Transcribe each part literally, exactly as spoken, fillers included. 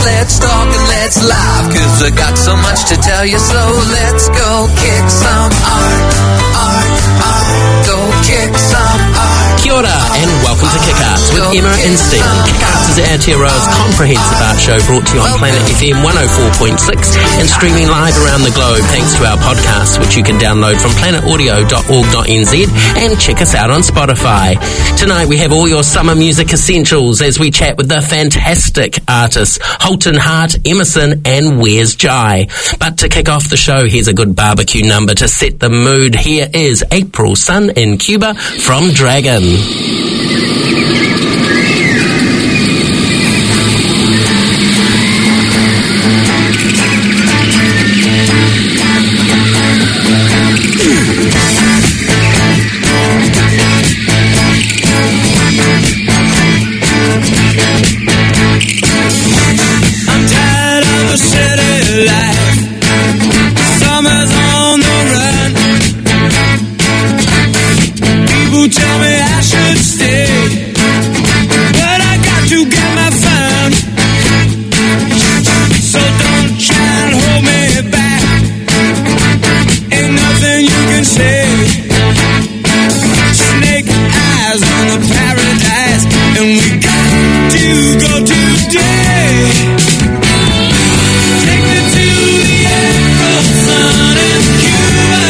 let's talk and let's laugh, 'cause I got so much to tell you, so let's go kick some art, art, art, go kick some art. Kia ora and welcome to Kick Arts with Emma and Stephen. Kick Arts is Aotearoa's comprehensive art show brought to you on Planet F M one oh four point six and streaming live around the globe thanks to our podcasts, which you can download from planet audio dot org dot n z and check us out on Spotify. Tonight we have all your summer music essentials as we chat with the fantastic artists Holton Hart, Emerson and Where's Jai. But to kick off the show, here's a good barbecue number to set the mood. Here is April Sun in Cuba from Dragon. I'm tired of the city life. Summer's on the run. People tell me I should stay, but I got to get my fun. So don't try and hold me back. Ain't nothing you can say. Snake eyes on the paradise, and we got to go today. Take me to the April sun in Cuba.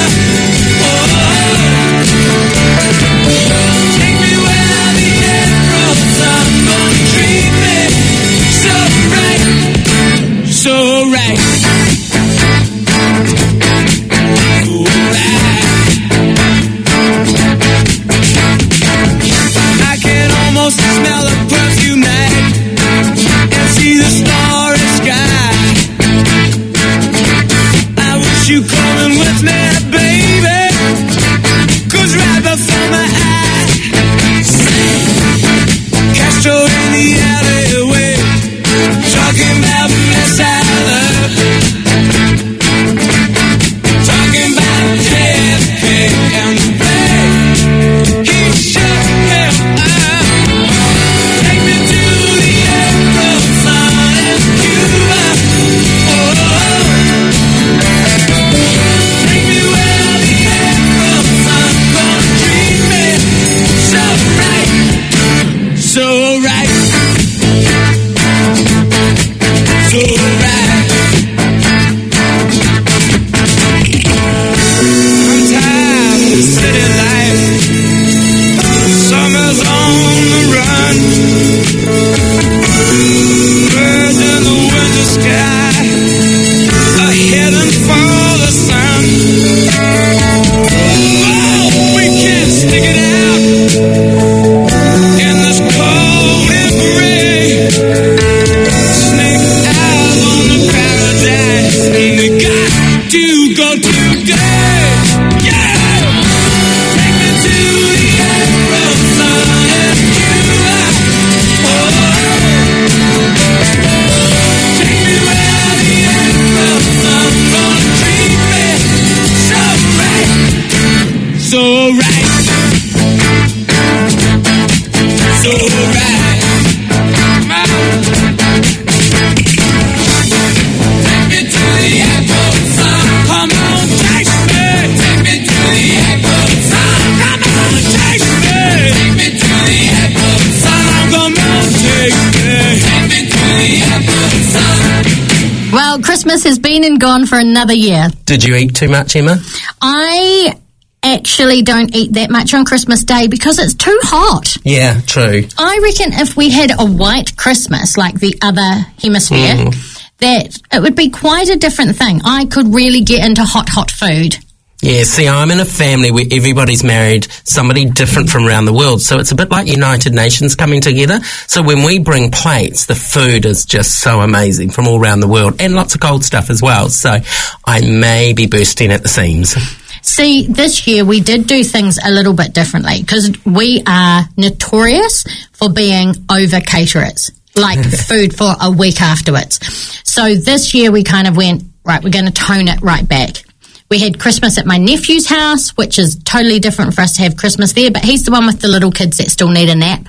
Oh, take me where the April sun gonna treat me so right, so right, so right. I can almost smell the perfume night and see the starry sky. I wish you coming with me, baby, 'cause right before my eyes, Castro in the alleyway, talking about mess I love, talking about J F K and the way he shook me up. Take me to the April sun in Cuba. Oh, take me where the April sun gonna treat me so right, so right, so right. I'm tired of the city life. Summer's on the run. Birds in the winter sky are heading for the sun. Oh, we can't stick it out in this cold and gray. Snake eyes on the paradise, and we got to go today. Yeah, take me to the April sun in Cuba. Oh, take me where the April sun gonna treat me so right, so right, so right. Take me to the April sun, come on, taste me. Take me to the April sun, come on, taste me. Take me to the April sun, come on, taste me. Take me to the April sun. Well, Christmas has been and gone for another year. Did you eat too much, Emma? I actually don't eat that much on Christmas Day because it's too hot. Yeah, true. I reckon if we had a white Christmas like the other hemisphere, Mm. that it would be quite a different thing. I could really get into hot, hot food. Yeah, see, I'm in a family where everybody's married somebody different from around the world, so it's a bit like United Nations coming together. So when we bring plates, the food is just so amazing from all around the world, and lots of cold stuff as well. So I may be bursting at the seams. See, this year we did do things a little bit differently because we are notorious for being over caterers, like food for a week afterwards. So this year we kind of went, right, we're going to tone it right back. we had Christmas at my nephew's house, which is totally different for us to have Christmas there, but he's the one with the little kids that still need a nap.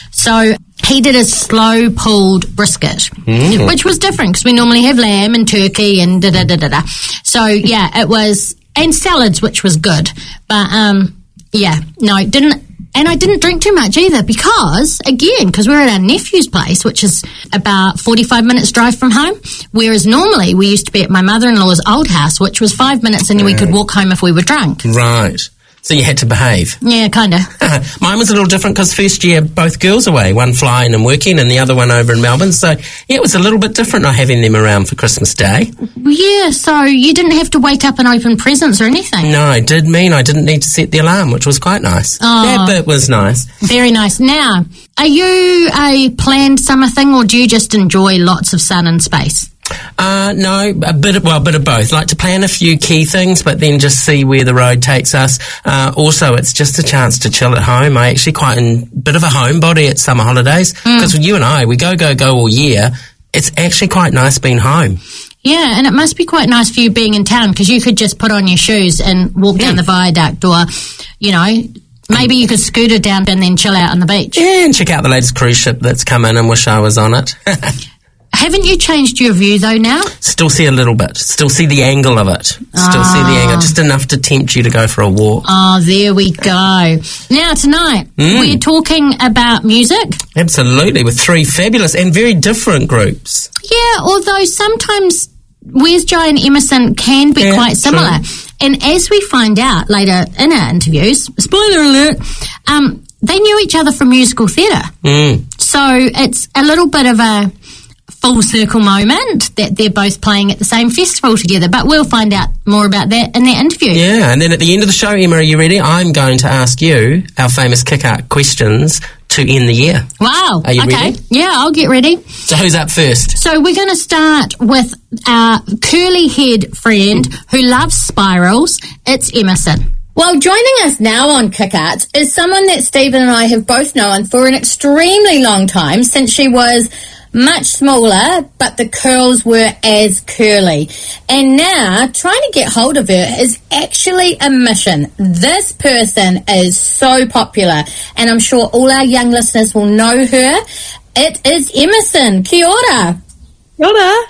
So he did a slow pulled brisket, mm. which was different because we normally have lamb and turkey and da da da da da. So yeah, it was, and salads, which was good. But um, yeah, no, it didn't. And I didn't drink too much either because, again, because we're at our nephew's place, which is about forty-five minutes drive from home, whereas normally we used to be at my mother-in-law's old house, which was five minutes and we could walk home if we were drunk. Right. So you had to behave. Yeah, kind of. Mine was a little different because first year both girls away, one flying and working and the other one over in Melbourne. So yeah, it was a little bit different not having them around for Christmas Day. Yeah, so you didn't have to wake up and open presents or anything. No, it did mean I didn't need to set the alarm, which was quite nice. Oh, that bit was nice. Very nice. Now, are you a planned summer thing or do you just enjoy lots of sun and space? Uh, no, a bit of, well, a bit of both. Like to plan a few key things, but then just see where the road takes us. Uh, also, it's just a chance to chill at home. I actually quite a bit of a homebody at summer holidays because mm. you and I, we go, go, go all year. It's actually quite nice being home. Yeah, and it must be quite nice for you being in town because you could just put on your shoes and walk yeah. down the viaduct or, you know, maybe you could scooter down and then chill out on the beach. Yeah, and check out the latest cruise ship that's come in and wish I was on it. Haven't you changed your view, though, now? Still see a little bit. Still see the angle of it. Still oh. see the angle. Just enough to tempt you to go for a walk. Oh, there we go. Now, tonight, mm. we're talking about music. Absolutely, with three fabulous and very different groups. Yeah, although sometimes Where's Joe and Emerson can be yeah, quite similar. True. And as we find out later in our interviews, spoiler alert, um, they knew each other from musical theatre. Mm. So it's a little bit of a full circle moment that they're both playing at the same festival together, but we'll find out more about that in their interview. Yeah, and then at the end of the show, Emma, are you ready? I'm going to ask you our famous kick-out questions to end the year. Wow. Are you okay. ready? Yeah, I'll get ready. So who's up first? So we're going to start with our curly-haired friend who loves spirals. It's Emerson. Well, joining us now on Kick-Outs is someone that Stephen and I have both known for an extremely long time, since she was much smaller, but the curls were as curly. And now, trying to get hold of her is actually a mission. This person is so popular, and I'm sure all our young listeners will know her. It is Emerson. Kia ora. Kia ora.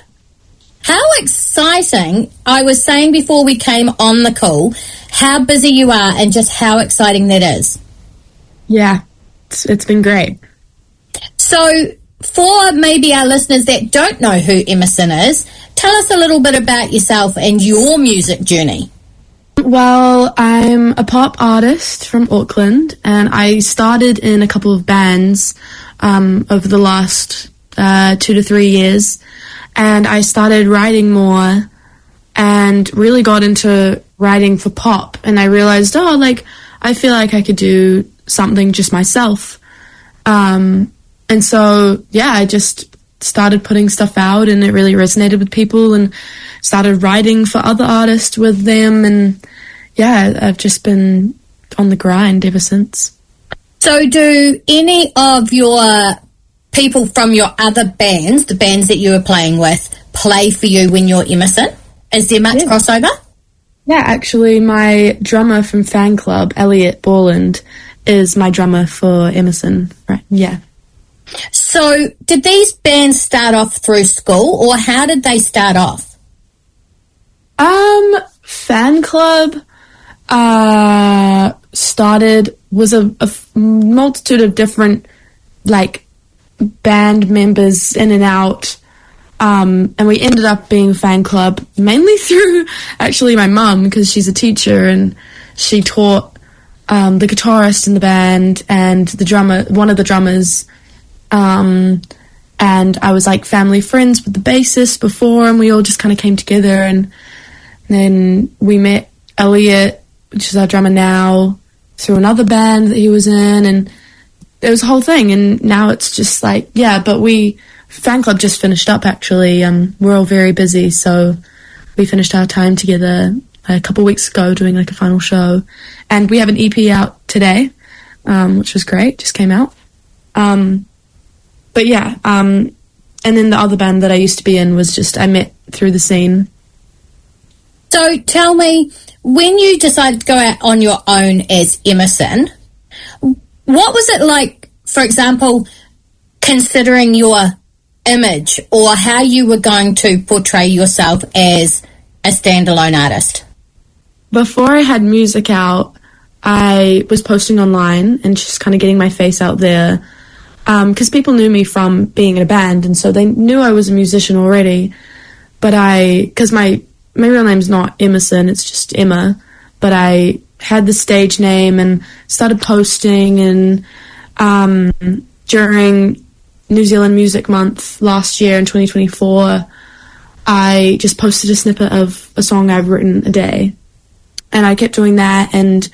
How exciting. I was saying before we came on the call how busy you are and just how exciting that is. Yeah, it's, it's been great. So, for maybe our listeners that don't know who Emerson is, tell us a little bit about yourself and your music journey. Well, I'm a pop artist from Auckland, and I started in a couple of bands um, over the last uh, two to three years, and I started writing more and really got into writing for pop, and I realized, oh, like, I feel like I could do something just myself. Um... And so, yeah, I just started putting stuff out, and it really resonated with people, and started writing for other artists with them. And, yeah, I've just been on the grind ever since. So do any of your people from your other bands, the bands that you were playing with, play for you when you're Emerson? Is there much yeah. crossover? Yeah, actually, my drummer from Fan Club, Elliot Borland, is my drummer for Emerson. Right? Yeah. So, did these bands start off through school, or how did they start off? Um, Fan Club uh, started, was a, a multitude of different, like, band members in and out, um, and we ended up being Fan Club mainly through, actually, my mum, because she's a teacher, and she taught um, the guitarist in the band, and the drummer, one of the drummers. Um, and I was like family friends with the bassist before, and we all just kind of came together, and then we met Elliot, which is our drummer now, through another band that he was in, and it was a whole thing. And now it's just like, yeah, but we, Fan Club just finished up actually. Um, we're all very busy, so we finished our time together a couple weeks ago doing like a final show, and we have an E P out today, um, which was great, just came out. Um, But yeah, um, and then the other band that I used to be in was just, I met through the scene. So tell me, when you decided to go out on your own as Emerson, what was it like, for example, considering your image or how you were going to portray yourself as a standalone artist? Before I had music out, I was posting online and just kind of getting my face out there because um, people knew me from being in a band, and so they knew I was a musician already. But I, because my, my real name's not Emerson, it's just Emma, but I had the stage name and started posting, and um, during New Zealand Music Month last year in twenty twenty-four, I just posted a snippet of a song I've written a day. And I kept doing that, and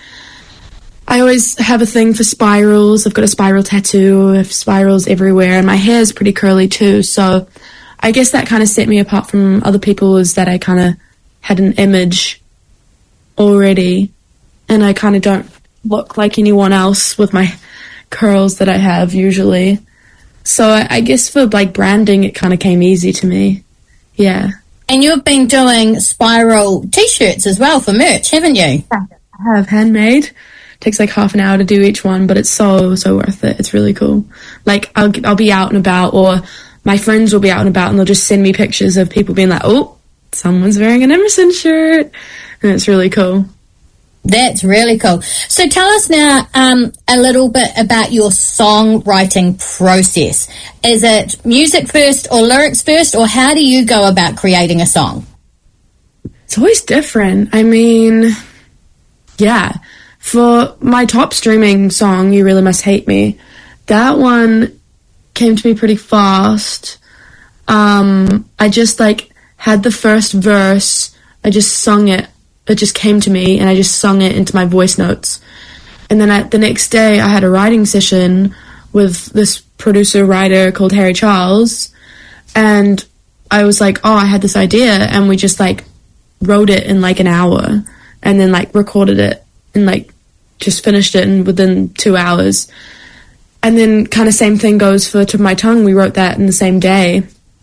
I always have a thing for spirals. I've got a spiral tattoo, I have spirals everywhere, and my hair's pretty curly too, so I guess that kind of set me apart from other people, is that I kind of had an image already, and I kind of don't look like anyone else with my curls that I have usually. So I, I guess for like branding, it kind of came easy to me. Yeah. And you've been doing spiral t-shirts as well for merch, haven't you? I have, handmade. Takes like half an hour to do each one, but it's so, so worth it. It's really cool. Like, I'll, I'll be out and about, or my friends will be out and about, and they'll just send me pictures of people being like, oh, someone's wearing an Emerson shirt. And it's really cool. That's really cool. So tell us now um, a little bit about your songwriting process. Is it music first or lyrics first, or how do you go about creating a song? It's always different. I mean, yeah. For my top streaming song, You Really Must Hate Me, that one came to me pretty fast. Um, I just, like, had the first verse. I just sung it. It just came to me, and I just sung it into my voice notes. And then I, the next day, I had a writing session with this producer-writer called Harry Charles, and I was like, oh, I had this idea, and we just, like, wrote it in, like, an hour, and then, like, recorded it, and, like, just finished it in within two hours. And then kind of same thing goes for Tip of My Tongue. We wrote that in the same day,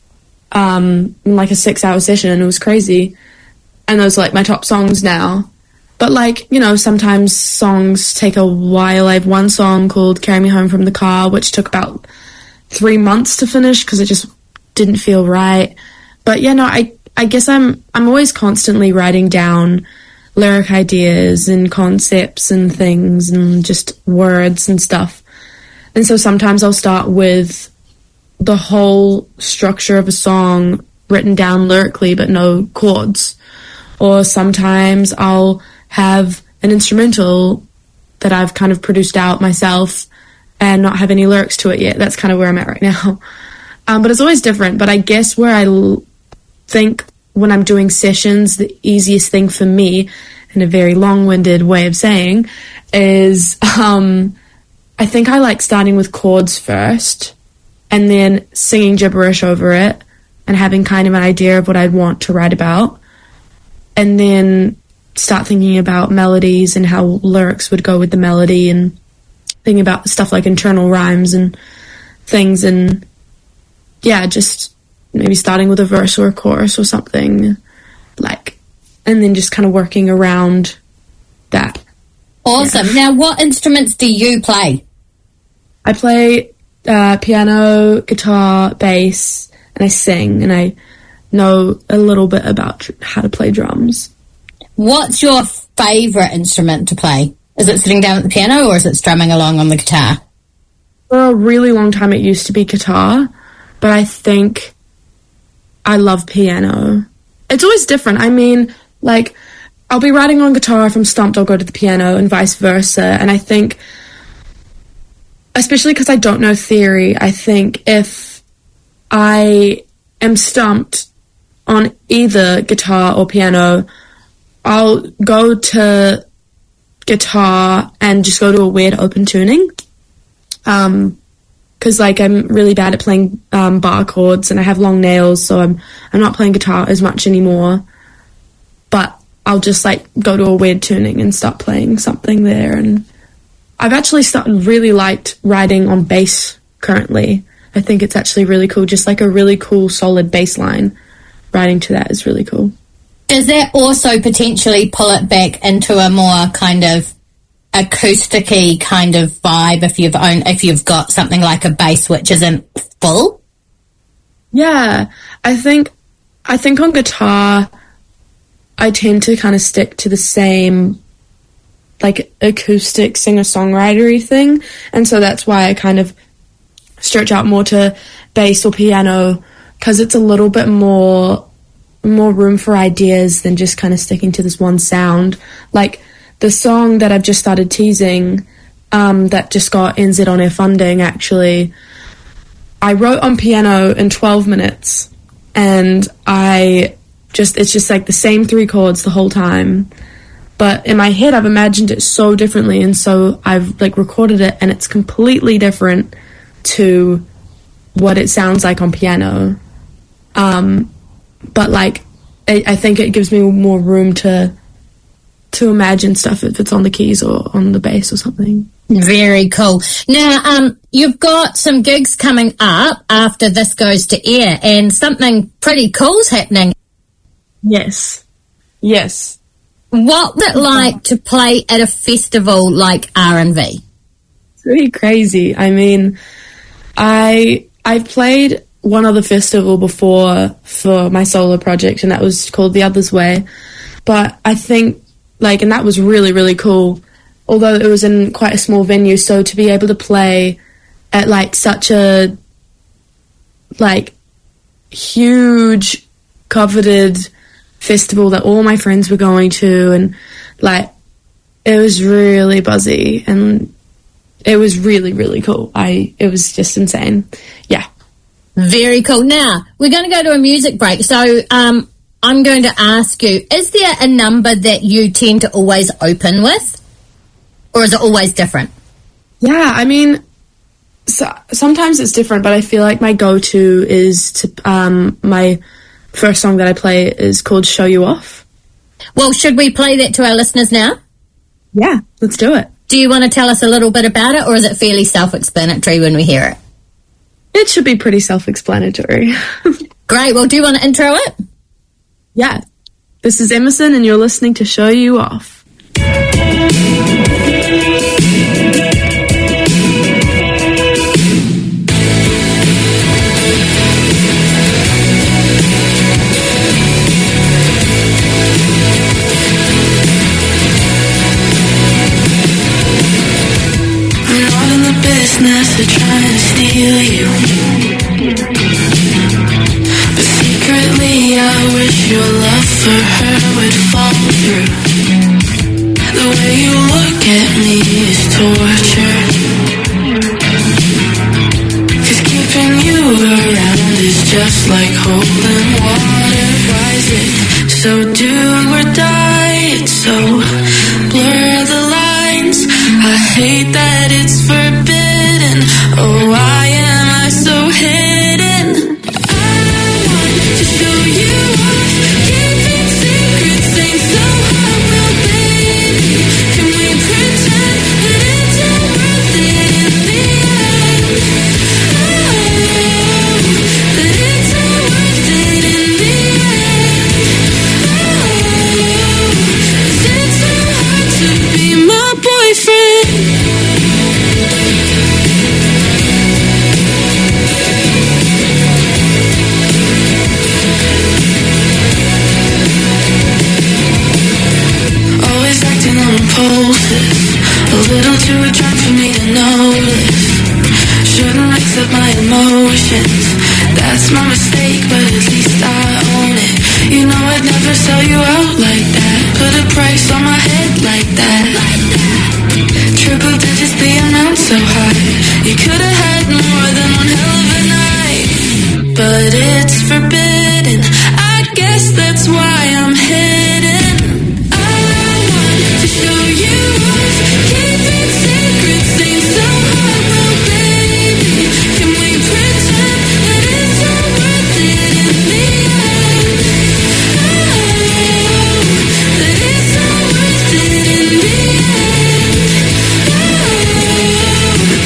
um, in, like, a six-hour session, and it was crazy. And those are, like, my top songs now. But, like, you know, sometimes songs take a while. I have one song called Carry Me Home from the Car, which took about three months to finish because it just didn't feel right. But, yeah, no, I, I guess I'm I'm always constantly writing down lyric ideas and concepts and things and just words and stuff. And so sometimes I'll start with the whole structure of a song written down lyrically but no chords. Or sometimes I'll have an instrumental that I've kind of produced out myself and not have any lyrics to it yet. That's kind of where I'm at right now. Um, but it's always different. But I guess where I l- think when I'm doing sessions, the easiest thing for me, in a very long-winded way of saying, is um, I think I like starting with chords first and then singing gibberish over it and having kind of an idea of what I'd want to write about. And then start thinking about melodies and how lyrics would go with the melody, and thinking about stuff like internal rhymes and things. And yeah, just maybe starting with a verse or a chorus or something, like, and then just kind of working around that. Awesome. Yeah. Now, what instruments do you play? I play uh, piano, guitar, bass, and I sing, and I know a little bit about how to play drums. What's your favourite instrument to play? Is it sitting down at the piano, or is it strumming along on the guitar? For a really long time it used to be guitar, but I think I love piano. It's always different. I mean, like, I'll be writing on guitar, if I'm stumped I'll go to the piano, and vice versa. And I think, especially because I don't know theory, I think if I am stumped on either guitar or piano, I'll go to guitar and just go to a weird open tuning. Um, cause like I'm really bad at playing, um, bar chords, and I have long nails, so I'm, I'm not playing guitar as much anymore, but I'll just like go to a weird tuning and start playing something there. And I've actually started really liked writing on bass currently. I think it's actually really cool, just like a really cool solid bass line. Writing to that is really cool. Does that also potentially pull it back into a more kind of acoustic-y kind of vibe if you've own, if you've got something like a bass which isn't full? Yeah, I think I think on guitar I tend to kind of stick to the same like acoustic singer-songwriter-y thing, and so that's why I kind of stretch out more to bass or piano, because it's a little bit more more room for ideas than just kind of sticking to this one sound. Like the song that I've just started teasing, um, that just got N Z On Air funding, actually, I wrote on piano in twelve minutes, and I just, it's just like the same three chords the whole time. But in my head, I've imagined it so differently, and so I've like recorded it, and it's completely different to what it sounds like on piano. Um, but like, I, I think it gives me more room to to imagine stuff if it's on the keys or on the bass or something. Very cool. Now, um, you've got some gigs coming up after this goes to air, and something pretty cool's happening. Yes. Yes. What would it like to play at a festival like R and V? It's really crazy. I mean, I I've played one other festival before for my solo project, and that was called The Other's Way. But I think, like, and that was really, really cool, although it was in quite a small venue. So to be able to play at, like, such a, like, huge, coveted festival that all my friends were going to, and, like, it was really buzzy, and it was really, really cool. I, it was just insane. Yeah. Very cool. Now, we're going to go to a music break. So um, I'm going to ask you, is there a number that you tend to always open with? Or is it always different? Yeah, I mean, so, sometimes it's different, but I feel like my go-to is to, um, my first song that I play is called Show You Off. Well, should we play that to our listeners now? Yeah, let's do it. Do you want to tell us a little bit about it, or is it fairly self-explanatory when we hear it? It should be pretty self-explanatory. Great. Well, do you want to intro it? Yeah. This is Emerson, and you're listening to Show You Off. Business of trying to steal you, but secretly I wish your love for her would fall through. The way you look at me is torture, 'cause keeping you around is just like holding water. Why is it so do or die? It's so blur the lines. I hate that it's forbidden. Oh, why am I so hidden? I want to show you off, keeping secrets ain't so hard, well, baby. Can we pretend that it's all worth it in the end? Oh, that it's all worth it in the end. Oh, 'cause it's so hard to be my boyfriend. Impulses, a little too drunk for me to notice. Shouldn't mix up my emotions. That's my mistake, but at least I own it. You know I'd never sell you out like that. Put a price on my head like that. Triple digits, the amount so high. You could have had more than one hell of a night, but it's forbidden. I guess that's why I'm hidden. To show you off, keeping secrets ain't so hard, well, baby. Can we pretend that it's all worth it in the end? Oh, that it's all worth it in the end. Oh,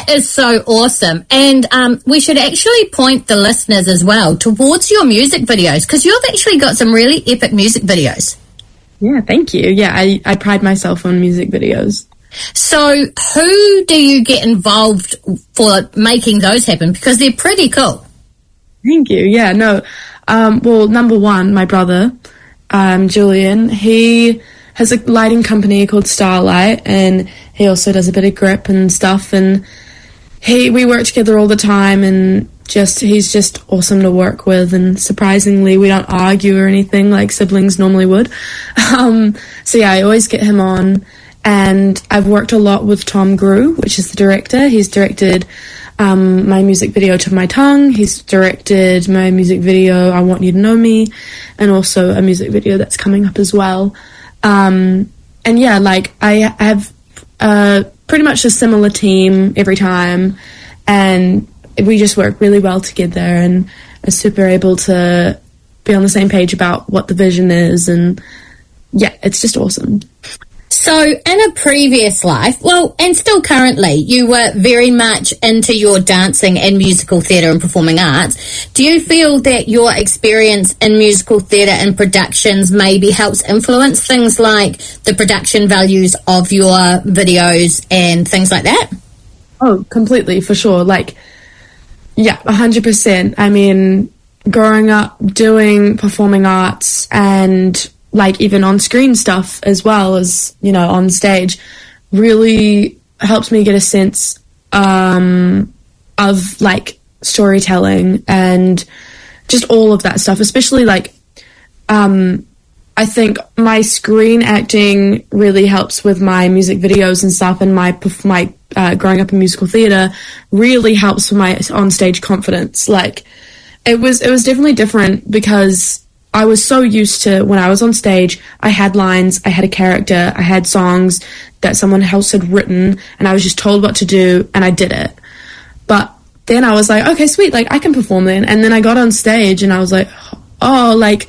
That is so awesome. And um, we should actually point the listeners as well towards your music videos, because you've actually got some really epic music videos. Yeah, thank you. Yeah, I, I pride myself on music videos. So who do you get involved for making those happen? Because they're pretty cool. Thank you. Yeah, no. Um, well, number one, my brother, um, Julian, he has a lighting company called Starlight, and he also does a bit of grip and stuff, and he we work together all the time, and just he's just awesome to work with, and surprisingly we don't argue or anything like siblings normally would. Um, so yeah, I always get him on, and I've worked a lot with Tom Grew, which is the director. He's directed um, my music video To My Tongue, he's directed my music video I Want You to Know Me, and also a music video that's coming up as well. Um, and yeah, like I have uh, pretty much a similar team every time, and we just work really well together and are super able to be on the same page about what the vision is, and yeah, it's just awesome. So in a previous life, well, and still currently, you were very much into your dancing and musical theatre and performing arts. Do you feel that your experience in musical theatre and productions maybe helps influence things like the production values of your videos and things like that? Oh, completely, for sure. Like, yeah, one hundred percent. I mean, growing up doing performing arts and like even on-screen stuff as well as, you know, on stage, really helps me get a sense um, of, like, storytelling and just all of that stuff, especially, like, um, I think my screen acting really helps with my music videos and stuff, and my, my uh, growing up in musical theatre really helps with my on-stage confidence. Like, it was, it was definitely different because I was so used to when I was on stage, I had lines, I had a character, I had songs that someone else had written, and I was just told what to do, and I did it. But then I was like, okay, sweet, like, I can perform then. And then I got on stage, and I was like, oh, like,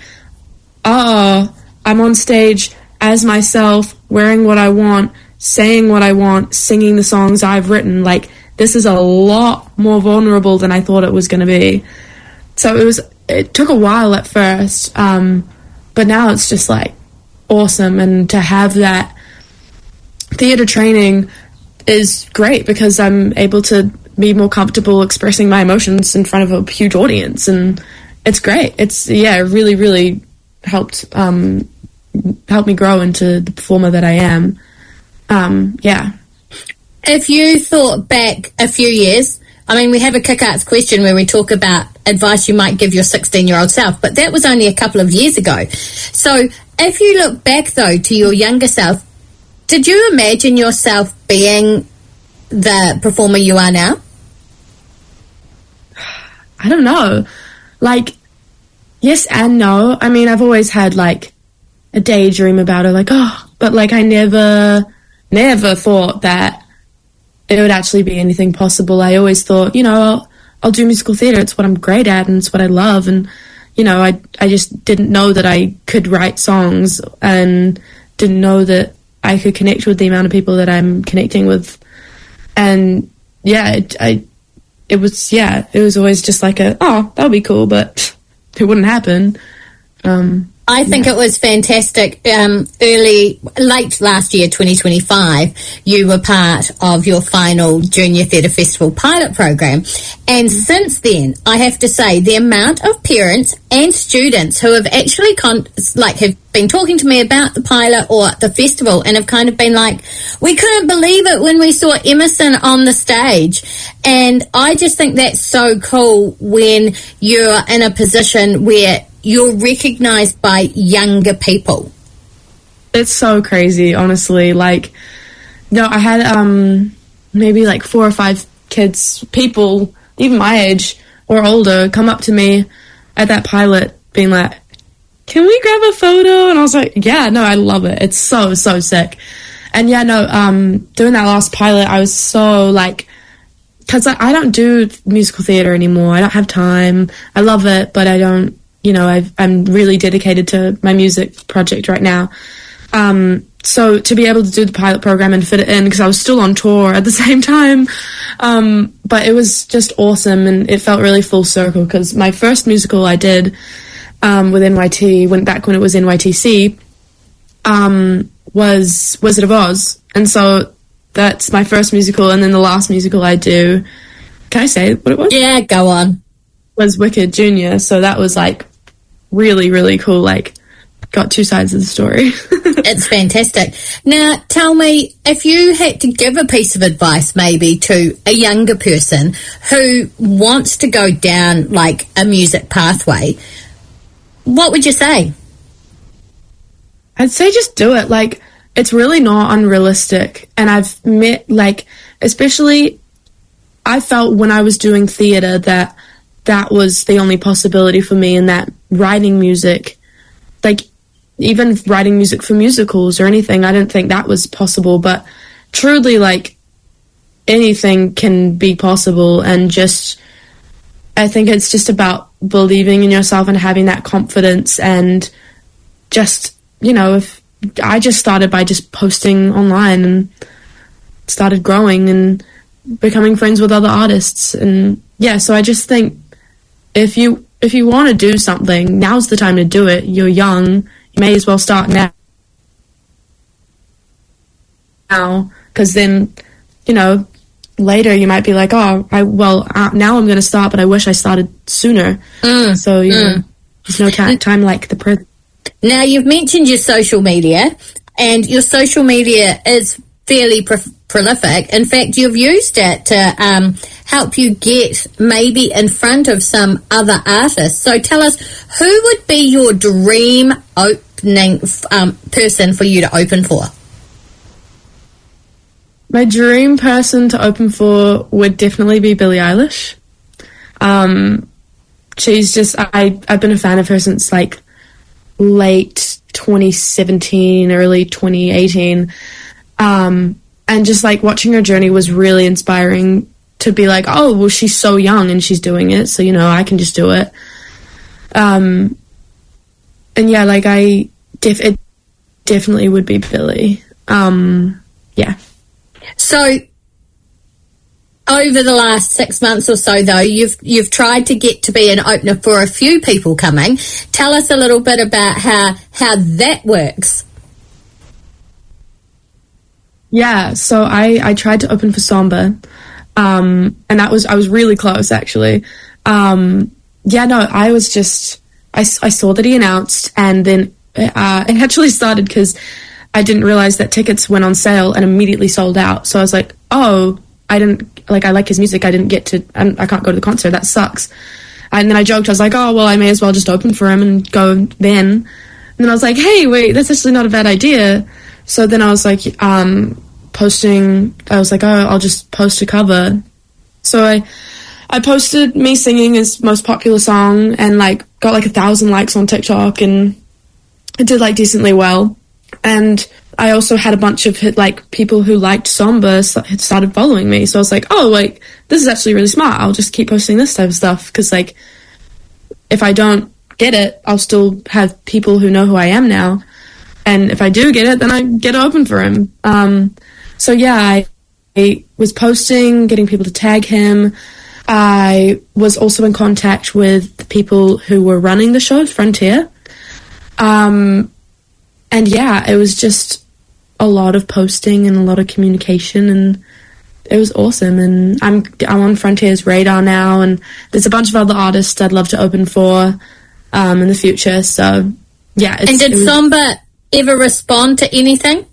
oh, I'm on stage as myself, wearing what I want, saying what I want, singing the songs I've written. Like, this is a lot more vulnerable than I thought it was going to be. So it was... It took a while at first, um, but now it's just like awesome. And to have that theatre training is great because I'm able to be more comfortable expressing my emotions in front of a huge audience, and it's great. It's yeah, it really, really helped um, helped me grow into the performer that I am. Um, yeah. If you thought back a few years, I mean, we have a kick-arts question where we talk about advice you might give your sixteen-year-old self, but that was only a couple of years ago. So if you look back, though, to your younger self, did you imagine yourself being the performer you are now? I don't know. Like, yes and no. I mean, I've always had, like, a daydream about it, like, oh, but, like, I never, never thought that it would actually be anything possible. I always thought, you know, I'll, I'll do musical theatre. It's what I'm great at and it's what I love. And, you know, I I just didn't know that I could write songs and didn't know that I could connect with the amount of people that I'm connecting with. And, yeah, it, I, it was, yeah, it was always just like a, oh, that would be cool, but it wouldn't happen. Um I think yeah. It was fantastic. Um, early, late last year, twenty twenty-five, you were part of your final Junior Theatre Festival pilot program. And since then, I have to say, the amount of parents and students who have actually, con- like, have been talking to me about the pilot or the festival and have kind of been like, we couldn't believe it when we saw Emerson on the stage. And I just think that's so cool when you're in a position where you're recognised by younger people. It's so crazy, honestly. Like, no, I had um maybe like four or five kids, people, even my age or older, come up to me at that pilot being like, can we grab a photo? And I was like, yeah, no, I love it. It's so, so sick. And yeah, no, um, doing that last pilot, I was so like, because I, I don't do musical theatre anymore. I don't have time. I love it, but I don't, you know, I've, I'm really dedicated to my music project right now. Um, so to be able to do the pilot program and fit it in, because I was still on tour at the same time, um, but it was just awesome, and it felt really full circle, because my first musical I did um, with N Y T, when back when it was N Y T C, um, was Wizard of Oz, and so that's my first musical, and then the last musical I do, can I say what it was? Yeah, go on. Was Wicked Junior, so that was like really, really cool, like got two sides of the story. It's fantastic. Now, tell me, if you had to give a piece of advice maybe to a younger person who wants to go down like a music pathway, what would you say? I'd say just do it. Like, it's really not unrealistic. And I've met, like, especially, I felt when I was doing theatre that that was the only possibility for me, and that writing music, like, even writing music for musicals or anything, I didn't think that was possible. But truly, like, anything can be possible, and just, I think it's just about believing in yourself and having that confidence, and just, you know, if I just started by just posting online and started growing and becoming friends with other artists. And yeah, so I just think if you if you want to do something, now's the time to do it. You're young, you may as well start now, now, because then, you know, later you might be like, oh, I well uh, now I'm going to start, but I wish I started sooner. Mm, so you mm. know, there's no time, time like the present. Now, you've mentioned your social media, and your social media is fairly pro- prolific. In fact, you've used it to um, help you get maybe in front of some other artists. So tell us, who would be your dream opening um, person for you to open for? My dream person to open for would definitely be Billie Eilish. Um, she's just, I, I've been a fan of her since, like, late twenty seventeen, early twenty eighteen, um, and just like watching her journey was really inspiring to be like, oh, well, she's so young and she's doing it, so, you know, I can just do it. Um, and yeah, like I, def- it definitely would be Billie. Um, yeah. So, over the last six months or so, though, you've you've tried to get to be an opener for a few people coming. Tell us a little bit about how how that works. Yeah, so I, I tried to open for Samba, um, and that was I was really close, actually. Um, yeah, no, I was just I, I saw that he announced, and then uh, it actually started because I didn't realize that tickets went on sale and immediately sold out. So I was like, oh, I didn't, like, I like his music, I didn't get to, I, I can't go to the concert, that sucks. And then I joked, I was like, oh, well, I may as well just open for him and go then. And then I was like, hey, wait, that's actually not a bad idea. So then I was like, um, posting, I was like, oh, I'll just post a cover. So I, I posted me singing his most popular song, and, like, got, like, a thousand likes on TikTok, and it did, like, decently well. And I also had a bunch of hit, like, people who liked Samba had started following me. So I was like, oh, like, this is actually really smart. I'll just keep posting this type of stuff. Because, like, if I don't get it, I'll still have people who know who I am now. And if I do get it, then I get open for him. Um, so, yeah, I, I was posting, getting people to tag him. I was also in contact with the people who were running the show, Frontier. Um... And yeah, it was just a lot of posting and a lot of communication, and it was awesome. And I'm I'm on Frontier's radar now, and there's a bunch of other artists I'd love to open for um, in the future. So yeah. It's, and did it was, Samba ever respond to anything?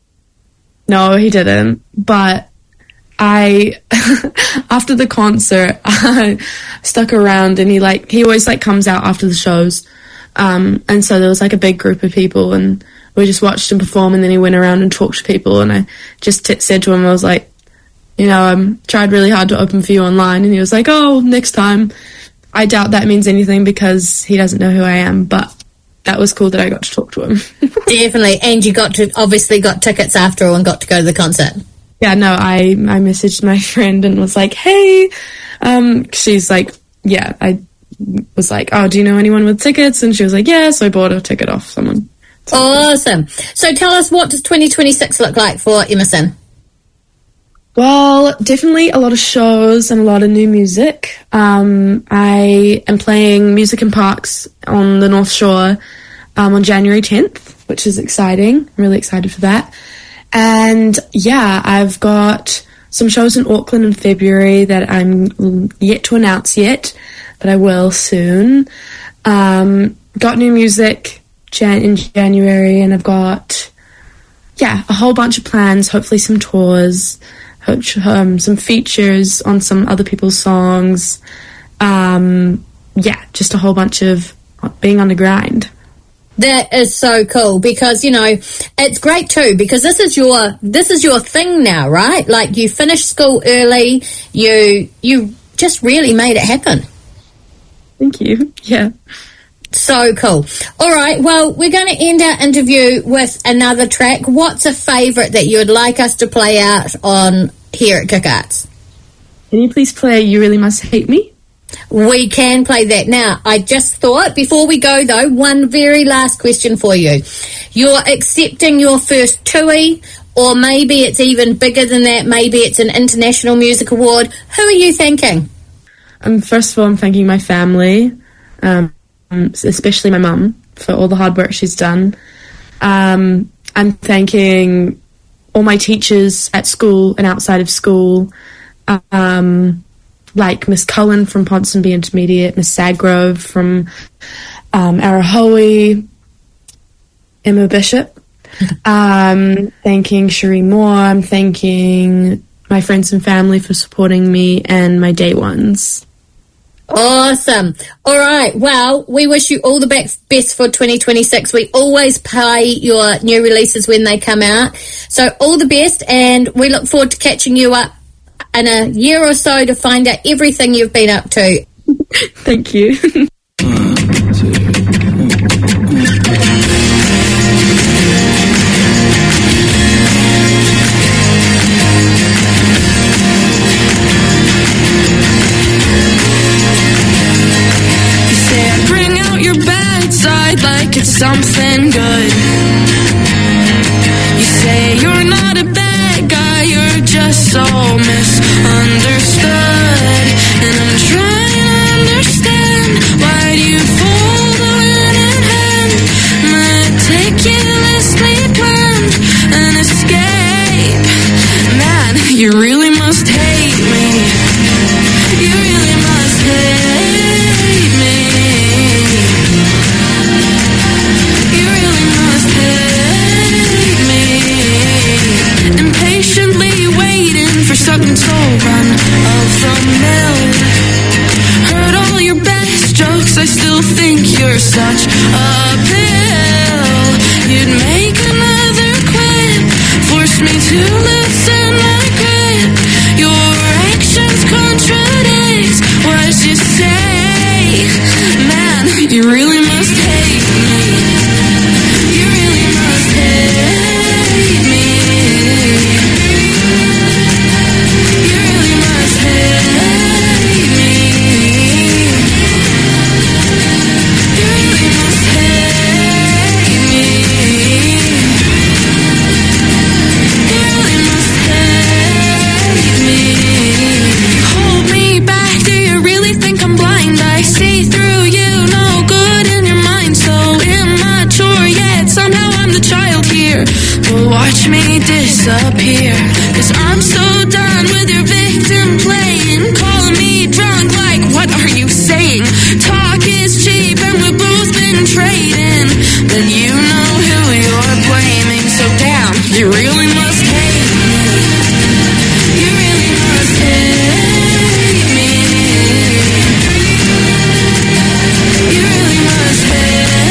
No, he didn't. But I, after the concert, I stuck around, and he like he always like comes out after the shows. Um, and so there was like a big group of people, and we just watched him perform, and then he went around and talked to people, and I just t- said to him, I was like, you know, I um, tried really hard to open for you online, and he was like, oh, next time. I doubt that means anything because he doesn't know who I am, but that was cool that I got to talk to him. Definitely, and you got to, obviously got tickets after all and got to go to the concert. Yeah, no, I, I messaged my friend and was like, hey, um, she's like, yeah, I was like, oh, do you know anyone with tickets? And she was like, yeah, so I bought a ticket off someone. Awesome. So tell us, what does twenty twenty-six look like for Emerson? Well, definitely a lot of shows and a lot of new music. Um, I am playing Music in Parks on the North Shore um, on January tenth, which is exciting. I'm really excited for that. And yeah, I've got some shows in Auckland in February that I'm yet to announce yet, but I will soon. Um, got new music Jan- in January, and I've got, yeah, a whole bunch of plans, hopefully some tours, Um, some features on some other people's songs. Um, yeah, just a whole bunch of being on the grind. That is so cool, because, you know, it's great too, because this is your this is your thing now, right? Like, you finished school early, you you just really made it happen. Thank you. Yeah. So cool. All right, well, we're going to end our interview with another track. What's a favourite that you would like us to play out on here at Kick Arts? Can you please play You Really Must Hate Me? We can play that now. I just thought, before we go though, one very last question for you. You're accepting your first TUI, or maybe it's even bigger than that, maybe it's an International Music Award. Who are you thanking? Um, first of all, I'm thanking my family, um, especially my mum, for all the hard work she's done. Um, I'm thanking all my teachers at school and outside of school, um, like Miss Cullen from Ponsonby Intermediate, Miss Sagrove from um, Arahoe, Emma Bishop. Um, thanking Cherie Moore. I'm thanking my friends and family for supporting me, and my day ones. Awesome. All right. Well, we wish you all the best for twenty twenty-six. We always play your new releases when they come out. So all the best, and we look forward to catching you up in a year or so to find out everything you've been up to. Thank you. Like it's something good. You say you're not a bad guy, you're just so misunderstood. And I'm trying to understand, why do you fold the winning hand? Meticulously planned an escape. Man, you really must hate me. You really must hate me. Sucking so run of the mill. Heard all your best jokes, I still think you're such a pill. You'd make another quit, force me to loosen my grip. Your actions contradict what you say. Man, you really must hate me. You really must hate me. Watch me disappear, 'cause I'm so done with your victim playing. Calling me drunk, like, what are you saying? Talk is cheap and we've both been trading. Then you know who you're blaming. So damn, you really must hate me. You really must hate me. You really must hate me.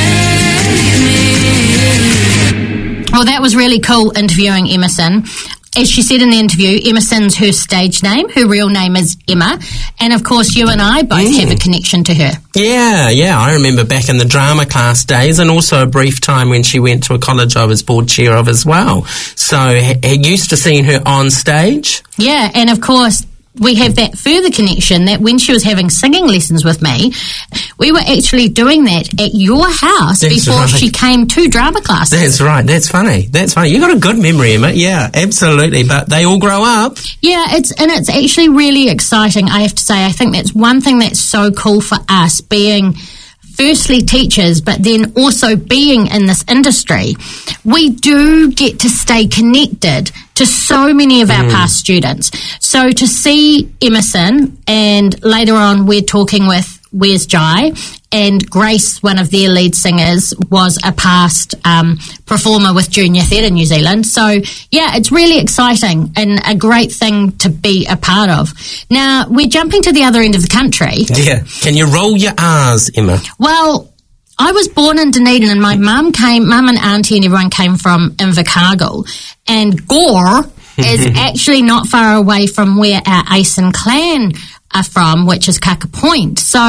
Well, that was really cool interviewing Emerson. as she said in the interview, Emerson's her stage name. Her real name is Emma. And, of course, you and I both mm. have a connection to her. Yeah, yeah. I remember back in the drama class days, and also a brief time when she went to a college I was board chair of as well. So I used to seeing her on stage. Yeah, and, of course, we have that further connection that when she was having singing lessons with me, we were actually doing that at your house That's before right. she came to drama classes. That's right. That's funny. That's funny. You got a good memory, Emma. Yeah, absolutely. But they all grow up. Yeah, it's and it's actually really exciting, I have to say. I think that's one thing that's so cool for us, being firstly teachers, but then also being in this industry. We do get to stay connected to so many of our mm. past students. So to see Emerson, and later on we're talking with Where's Jai, and Grace, one of their lead singers, was a past um, performer with Junior Theatre New Zealand. So, yeah, it's really exciting and a great thing to be a part of. Now, we're jumping to the other end of the country. Yeah. Can you roll your R's, Emma? Well, I was born in Dunedin, and my mum came, mum and auntie and everyone came from Invercargill. And Gore is actually not far away from where our Asen clan are from, which is Kaka Point. So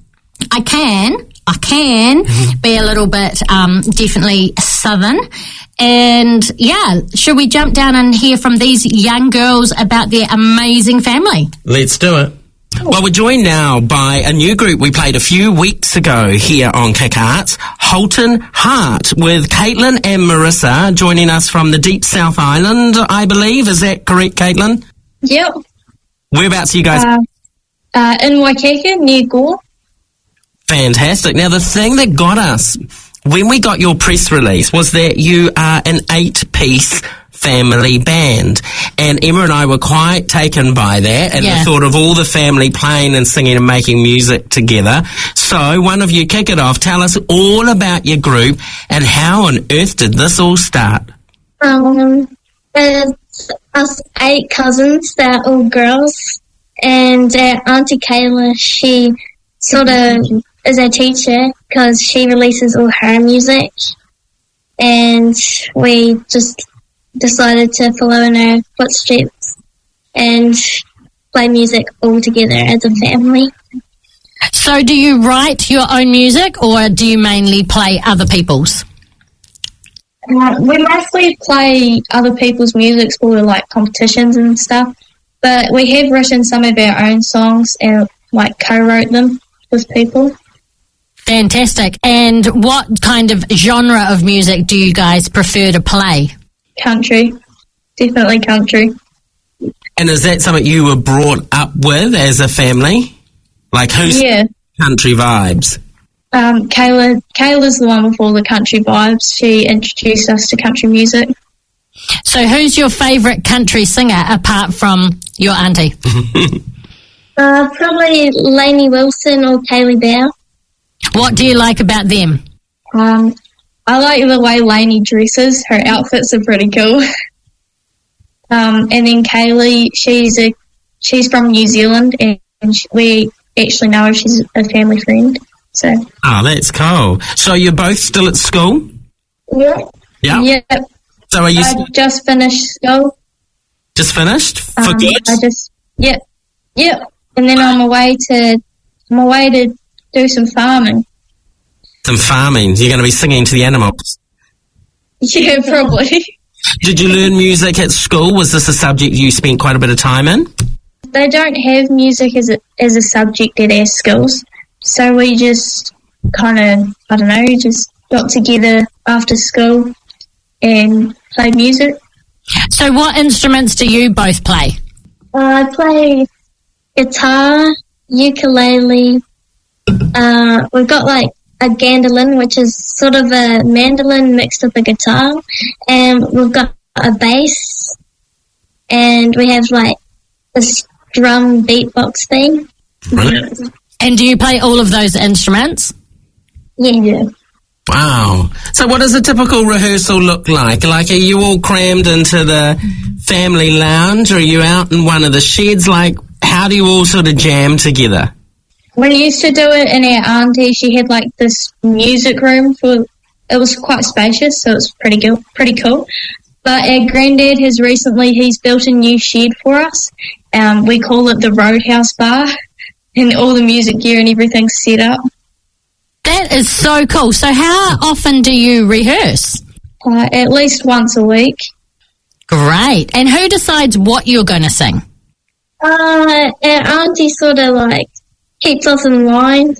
I can, I can be a little bit um, definitely southern. And yeah, should we jump down and hear from these young girls about their amazing family? Let's do it. Well, we're joined now by a new group we played a few weeks ago here on Kick Arts, Holton Heart, with Caitlin and Marissa joining us from the Deep South Island, I believe. Is that correct, Caitlin? Yep. Whereabouts are you guys? Uh, uh, in Waikika, near Gore. Fantastic. Now, the thing that got us when we got your press release was that you are an eight-piece family band, and Emma and I were quite taken by that and yeah. the thought of all the family playing and singing and making music together. So one of you kick it off. Tell us all about your group and how on earth did this all start? Um, it's us eight cousins. They're all girls, and uh, Auntie Kayla, she sort of is our teacher because she releases all her music, and we just decided to follow in her footsteps and play music all together as a family. So do you write your own music, or do you mainly play other people's? Uh, we mostly play other people's music for like competitions and stuff, but we have written some of our own songs and like co-wrote them with people. Fantastic. And what kind of genre of music do you guys prefer to play? Country. Definitely country. And is that something you were brought up with as a family? Like who's yeah. country vibes? Um, Kayla, Kayla's the one with all the country vibes. She introduced us to country music. So who's your favourite country singer apart from your auntie? uh, probably Lainey Wilson or Kaylee Bow. What do you like about them? Um, I like the way Lainey dresses. Her outfits are pretty cool. um, and then Kaylee, she's a she's from New Zealand, and she, we actually know her. She's a family friend. So. Oh, that's cool. So you're both still at school? Yeah. Yeah. Yep. So are you? I just finished school. Just finished for um, good? I just yep, yep. And then on my way to on my way to do some farming. Some farming. You're going to be singing to the animals. Yeah, probably. Did you learn music at school? Was this a subject you spent quite a bit of time in? They don't have music as a, as a subject at our schools, so we just kind of, I don't know, just got together after school and played music. So what instruments do you both play? Uh, I play guitar, ukulele. Uh, we've got like a gandolin, which is sort of a mandolin mixed with a guitar, and we've got a bass, and we have like this drum beatbox thing. Right. And do you play all of those instruments? Yeah. Wow. So what does a typical rehearsal look like? Like, are you all crammed into the family lounge, or are you out in one of the sheds? Like, how do you all sort of jam together? We used to do it in our auntie. She had like this music room for. It was quite spacious, so it was pretty cool. Pretty cool. But our granddad has recently, he's built a new shed for us. Um, we call it the Roadhouse Bar, and all the music gear and everything's set up. That is so cool. So how often do you rehearse? Uh, at least once a week. Great. And who decides what you're going to sing? Uh, our auntie sort of like keeps us in line.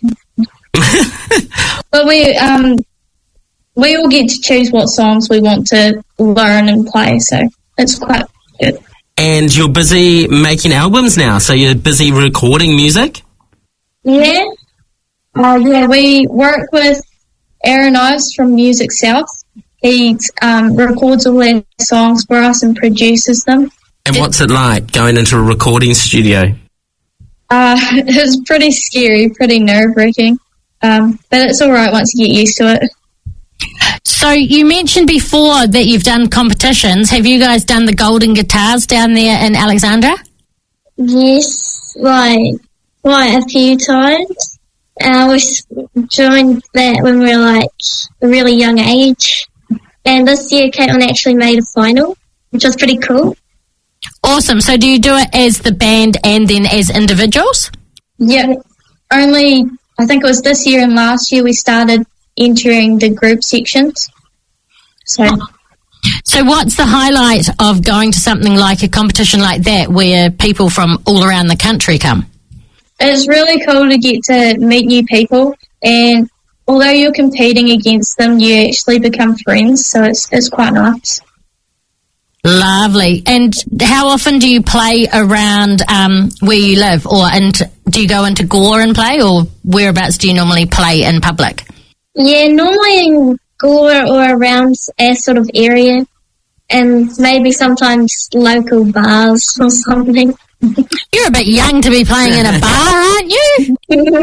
But we, um, we all get to choose what songs we want to learn and play, so it's quite good. And you're busy making albums now, so you're busy recording music? Yeah. Uh, yeah, we work with Aaron Ives from Music South. He um, records all their songs for us and produces them. And what's it like going into a recording studio? Uh, it's pretty scary, pretty nerve-wracking, um, but it's all right once you get used to it. So you mentioned before that you've done competitions. Have you guys done the Golden Guitars down there in Alexandra? Yes, like quite a few times. Uh, we s- joined that when we were like a really young age. And this year Caitlin actually made a final, which was pretty cool. Awesome. So do you do it as the band and then as individuals? Yeah, only, I think it was this year and last year we started entering the group sections. So, So what's the highlight of going to something like a competition like that where people from all around the country come? it's really cool to get to meet new people, and although you're competing against them, you actually become friends, so it's it's quite nice. Lovely. And how often do you play around um, where you live, or and do you go into Gore and play, or whereabouts do you normally play in public? Yeah, normally in Gore or around our sort of area, and maybe sometimes local bars or something. You're a bit young to be playing in a bar, aren't you?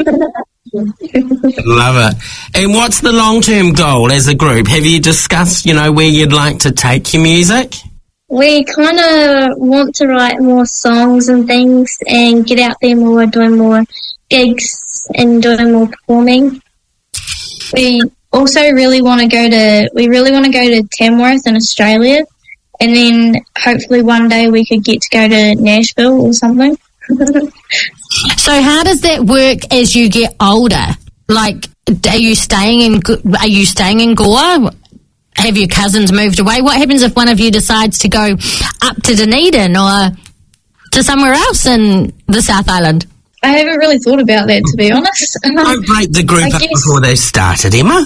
Love it. And what's the long-term goal as a group? Have you discussed, you know, where you'd like to take your music? We kind of want to write more songs and things and get out there more, doing more gigs and doing more performing. We also really want to go to, we really want to go to Tamworth in Australia, and then hopefully one day we could get to go to Nashville or something. So how does that work as you get older? Like, are you staying in, Go- are you staying in Gore? Have your cousins moved away? What happens if one of you decides to go up to Dunedin or to somewhere else in the South Island? I haven't really thought about that, to be honest. Don't break the group I up guess- before they started, Emma.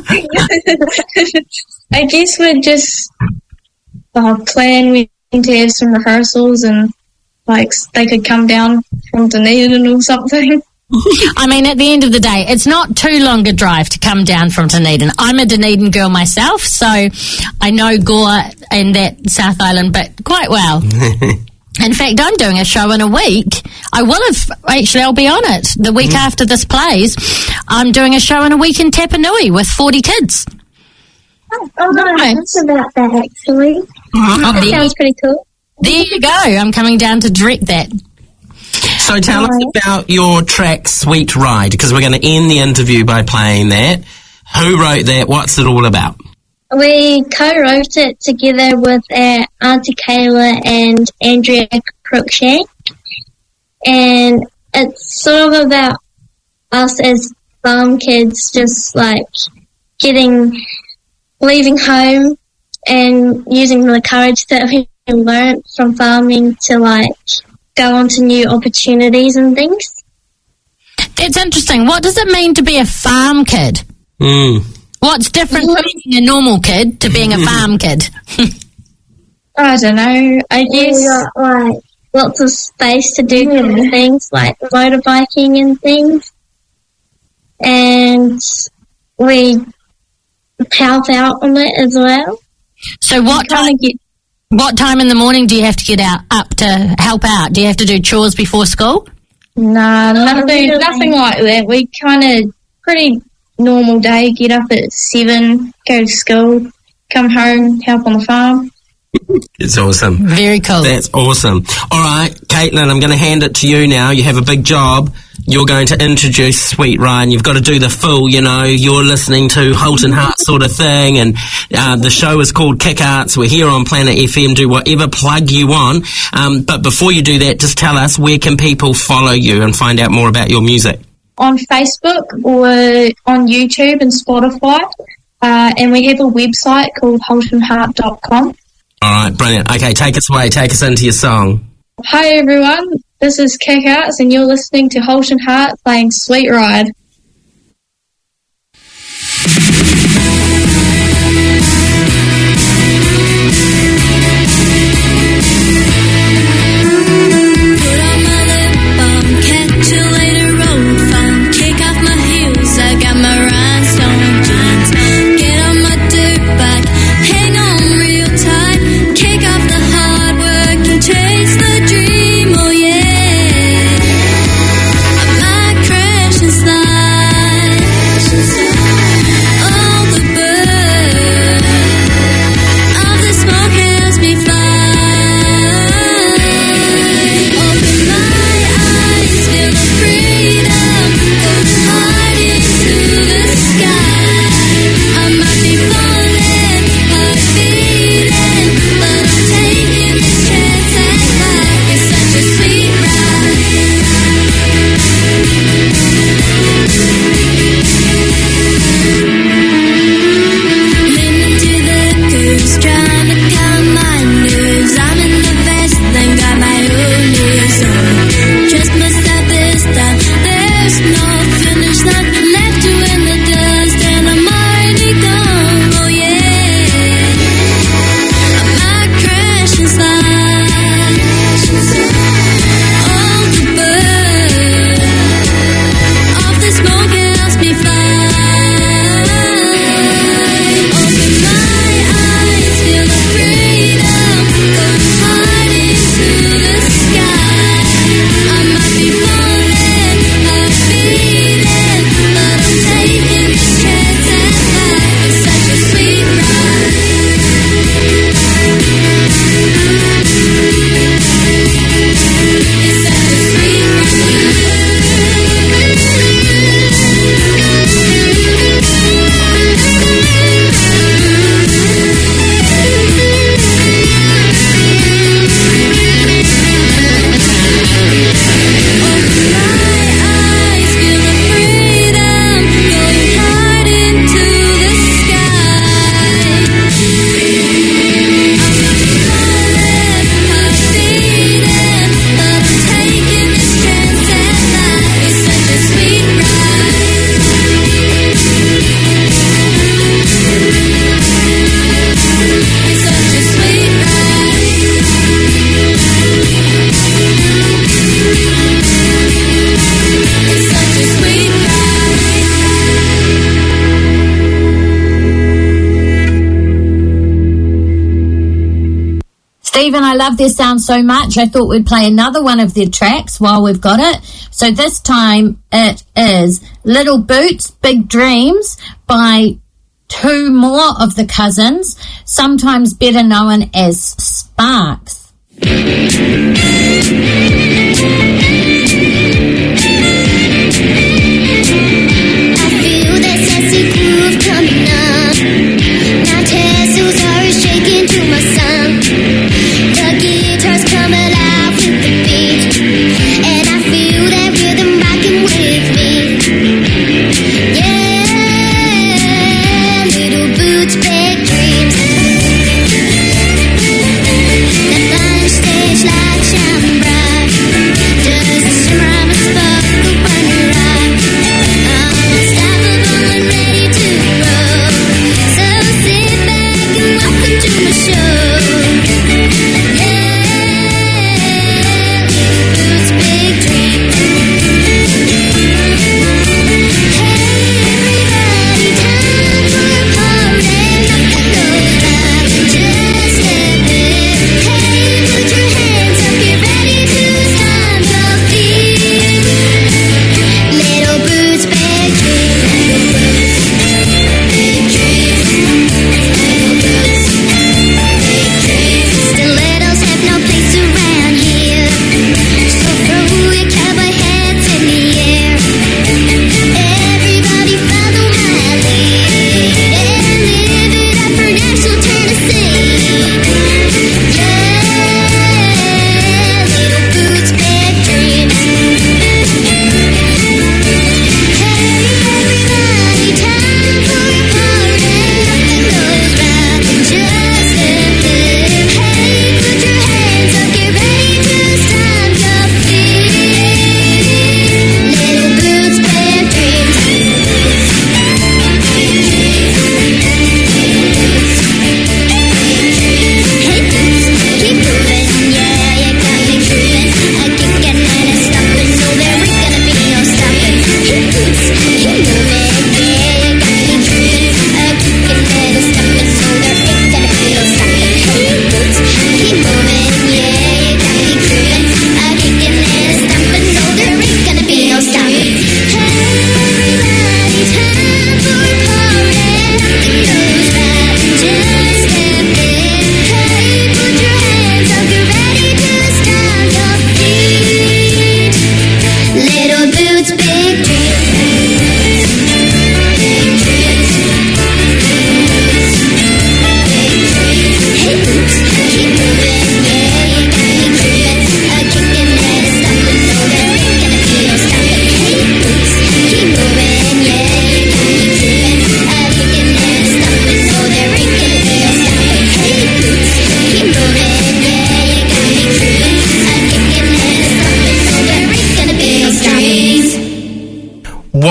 I guess we'd just uh, plan when to have some rehearsals, and like s- they could come down from Dunedin or something. I mean, at the end of the day, it's not too long a drive to come down from Dunedin. I'm a Dunedin girl myself, so I know Gore and that South Island bit quite well. In fact, I'm doing a show in a week. I will have, actually, I'll be on it. The week after this plays, I'm doing a show in a week in Tapanui with forty kids. Oh, no, that's about that, actually. Oh, That there, sounds pretty cool. Mm-hmm. there you go. I'm coming down to direct that. So tell us about your track Sweet Ride, because we're going to end the interview by playing that. Who wrote that? What's it all about? We co-wrote it together with our Auntie Kayla and Andrea Cruikshank, and it's sort of about us as farm kids, just like getting, leaving home and using the courage that we learnt from farming to like go on to new opportunities and things. That's interesting. What does it mean to be a farm kid? Mm. What's different from being a normal kid to being a farm kid? I don't know. I guess got, like lots of space to do different things like motorbiking and things, and we help out on it as well. So what time, Kind of get what time in the morning do you have to get out up to help out? Do you have to do chores before school? nah, nothing, nothing like that. We kind of pretty normal day. Get up at seven, go to school, come home, help on the farm. It's awesome. Very cool. That's awesome. All right, Caitlin, I'm going to hand it to you now. You have a big job. you're going to introduce Sweet Ryan. You've got to do the full, you know, you're listening to Holton Heart sort of thing, and uh, the show is called Kick Arts. We're here on Planet F M. Do whatever plug you want. Um, but before you do that, just tell us, where can people follow you and find out more about your music? On Facebook or on YouTube and Spotify. Uh, and we have a website called holton heart dot com. All right, brilliant. Okay, take us away. Take us into your song. Hi, everyone. This is Kick Arts, and you're listening to Holton Heart playing Sweet Ride. Stephen, I love their sound so much, I thought we'd play another one of their tracks while we've got it. So this time it is Little Boots, Big Dreams by two more of the cousins, sometimes better known as Sparks. Big dreams. That's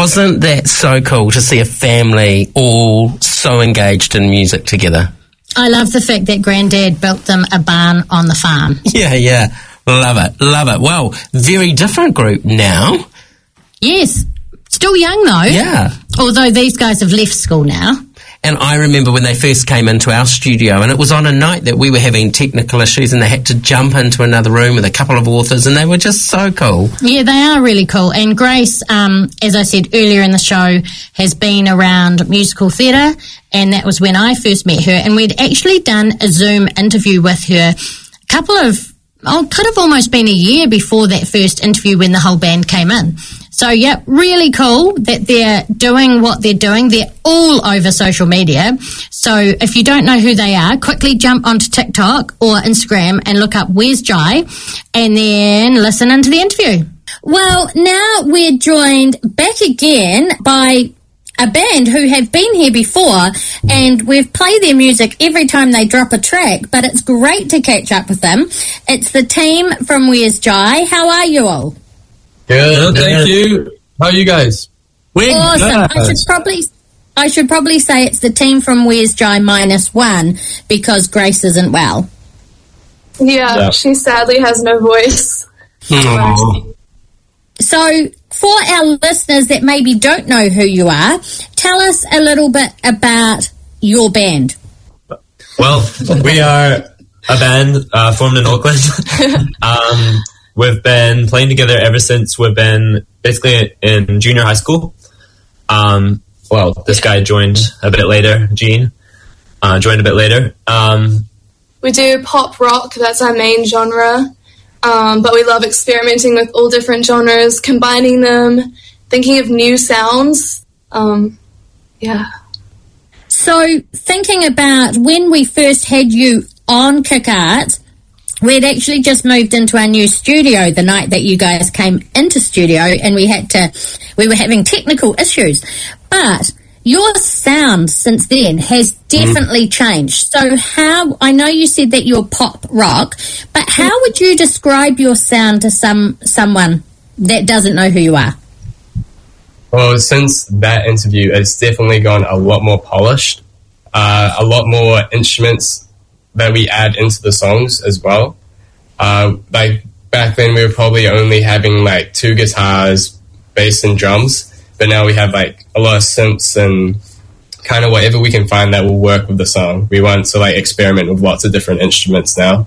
Wasn't that so cool to see a family all so engaged in music together? I love the fact that Granddad built them a barn on the farm. Yeah, yeah. Love it, love it. Well, very different group now. Yes. Still young, though. Yeah. Although these guys have left school now. And I remember when they first came into our studio, and it was on a night that we were having technical issues and they had to jump into another room with a couple of authors, and they were just so cool. Yeah, they are really cool. And Grace, um, as I said earlier in the show, has been around musical theatre, and that was when I first met her. And we'd actually done a Zoom interview with her a couple of, oh, could have almost been a year before that first interview when the whole band came in. So, yeah, really cool that they're doing what they're doing. They're all over social media. So if you don't know who they are, quickly jump onto TikTok or Instagram and look up Where's Jai and then listen into the interview. Well, now we're joined back again by a band who have been here before, and we've played their music every time they drop a track, but it's great to catch up with them. It's the team from Where's Jai. How are you all? Good, thank you. How are you guys? We're Awesome. good. I should probably I should probably say it's the team from Where's Jai minus one because Grace isn't well. Yeah, Yeah. she sadly has no voice. Aw. So for our listeners that maybe don't know who you are, tell us a little bit about your band. Well, we are a band uh, formed in Auckland. um, we've been playing together ever since we've been basically in junior high school. Um, well, this guy joined a bit later, Gene, uh, joined a bit later. Um, We do pop rock, that's our main genre. Um, but we love experimenting with all different genres, combining them, thinking of new sounds. Um, yeah. So thinking about when we first had you on Kick Art, we'd actually just moved into our new studio the night that you guys came into studio, and we had to, we were having technical issues. But your sound since then has definitely mm. changed. So how, I know you said that you're pop rock, but how would you describe your sound to some someone that doesn't know who you are? Well, since that interview, it's definitely gone a lot more polished, uh, a lot more instruments that we add into the songs as well. Uh, like back then we were probably only having like two guitars, bass and drums, but now we have like a lot of synths and kind of whatever we can find that will work with the song. We want to like experiment with lots of different instruments now.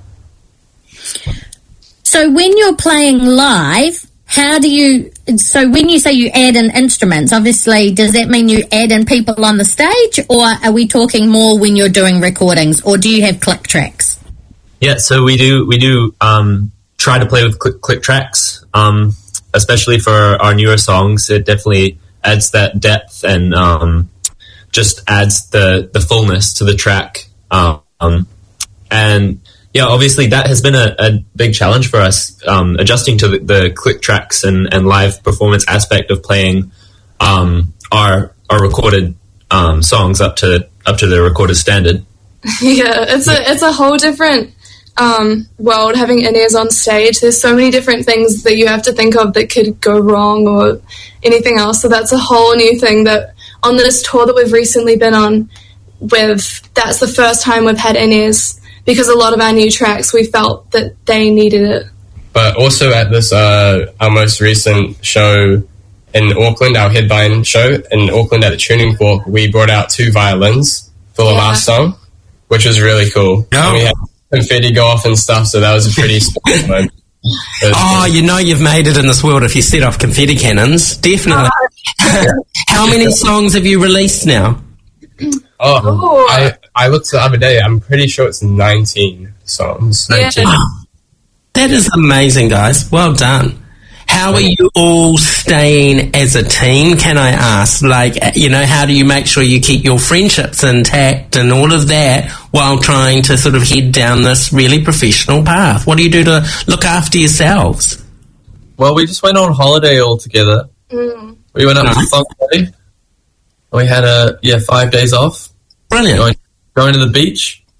So when you're playing live, how do you, so when you say you add in instruments, obviously, does that mean you add in people on the stage, or are we talking more when you're doing recordings, or do you have click tracks? yeah, so we do we do um, try to play with click, click tracks, um, especially for our newer songs. It definitely adds that depth and um, just adds the, the fullness to the track. Um, and yeah, obviously that has been a, a big challenge for us, um, adjusting to the, the click tracks and, and live performance aspect of playing um, our our recorded um, songs up to up to the recorded standard. Yeah, it's a it's a whole different um, world having in-ears on stage. There's so many different things that you have to think of that could go wrong or anything else. So that's a whole new thing that on this tour that we've recently been on with, that's the first time we've had in-ears, because a lot of our new tracks, we felt that they needed it. But also at this, uh, our most recent show in Auckland, our headline show in Auckland at the Tuning Fork, we brought out two violins for the Yeah. last song, which was really cool. Yeah. And we had confetti go off and stuff, so that was a pretty special moment. It was Oh, cool. you know you've made it in this world if you set off confetti cannons. Definitely. How many songs have you released now? Oh, Ooh. I, I looked the other day, I'm pretty sure it's nineteen songs. Yeah. That is amazing, guys. Well done. How are you all staying as a team, can I ask? Like, you know, how do you make sure you keep your friendships intact and all of that while trying to sort of head down this really professional path? What do you do to look after yourselves? Well, we just went on holiday all together. Mm. We went up Nice. to Whangarei. We had a yeah five days off. Brilliant. Going, going to the beach.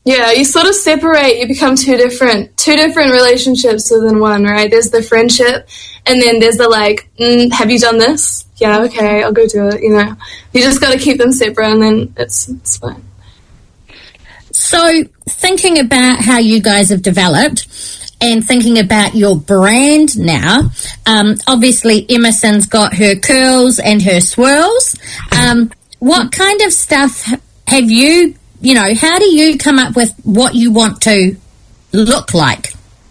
Yeah, you sort of separate, you become two different, two different relationships within one, right? There's the friendship, and then there's the like, mm, have you done this? Yeah, okay, I'll go do it, you know. You just got to keep them separate, and then it's, it's fine. So, thinking about how you guys have developed and thinking about your brand now, um, obviously Emerson's got her curls and her swirls. Um, what kind of stuff have you, you know, how do you come up with what you want to look like?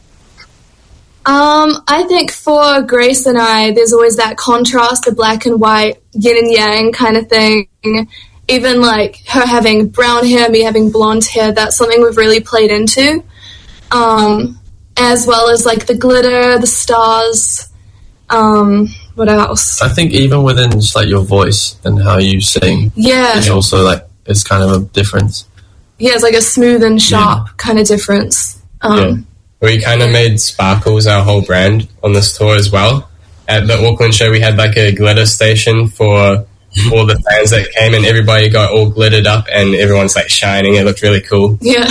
Um, I think for Grace and I, there's always that contrast, the black and white, yin and yang kind of thing. Even like her having brown hair, me having blonde hair, that's something we've really played into. Um, as well as like the glitter, the stars. Um, what else? I think even within just like your voice and how you sing, Yeah. it's also like it's kind of a difference. Yeah, it's like a smooth and sharp kind of difference. Um, Yeah. We kind of made Sparkles our whole brand on this tour as well. At the Auckland show, we had like a glitter station for all the fans that came, and everybody got all glittered up, and everyone's like shining. It looked really cool. Yeah.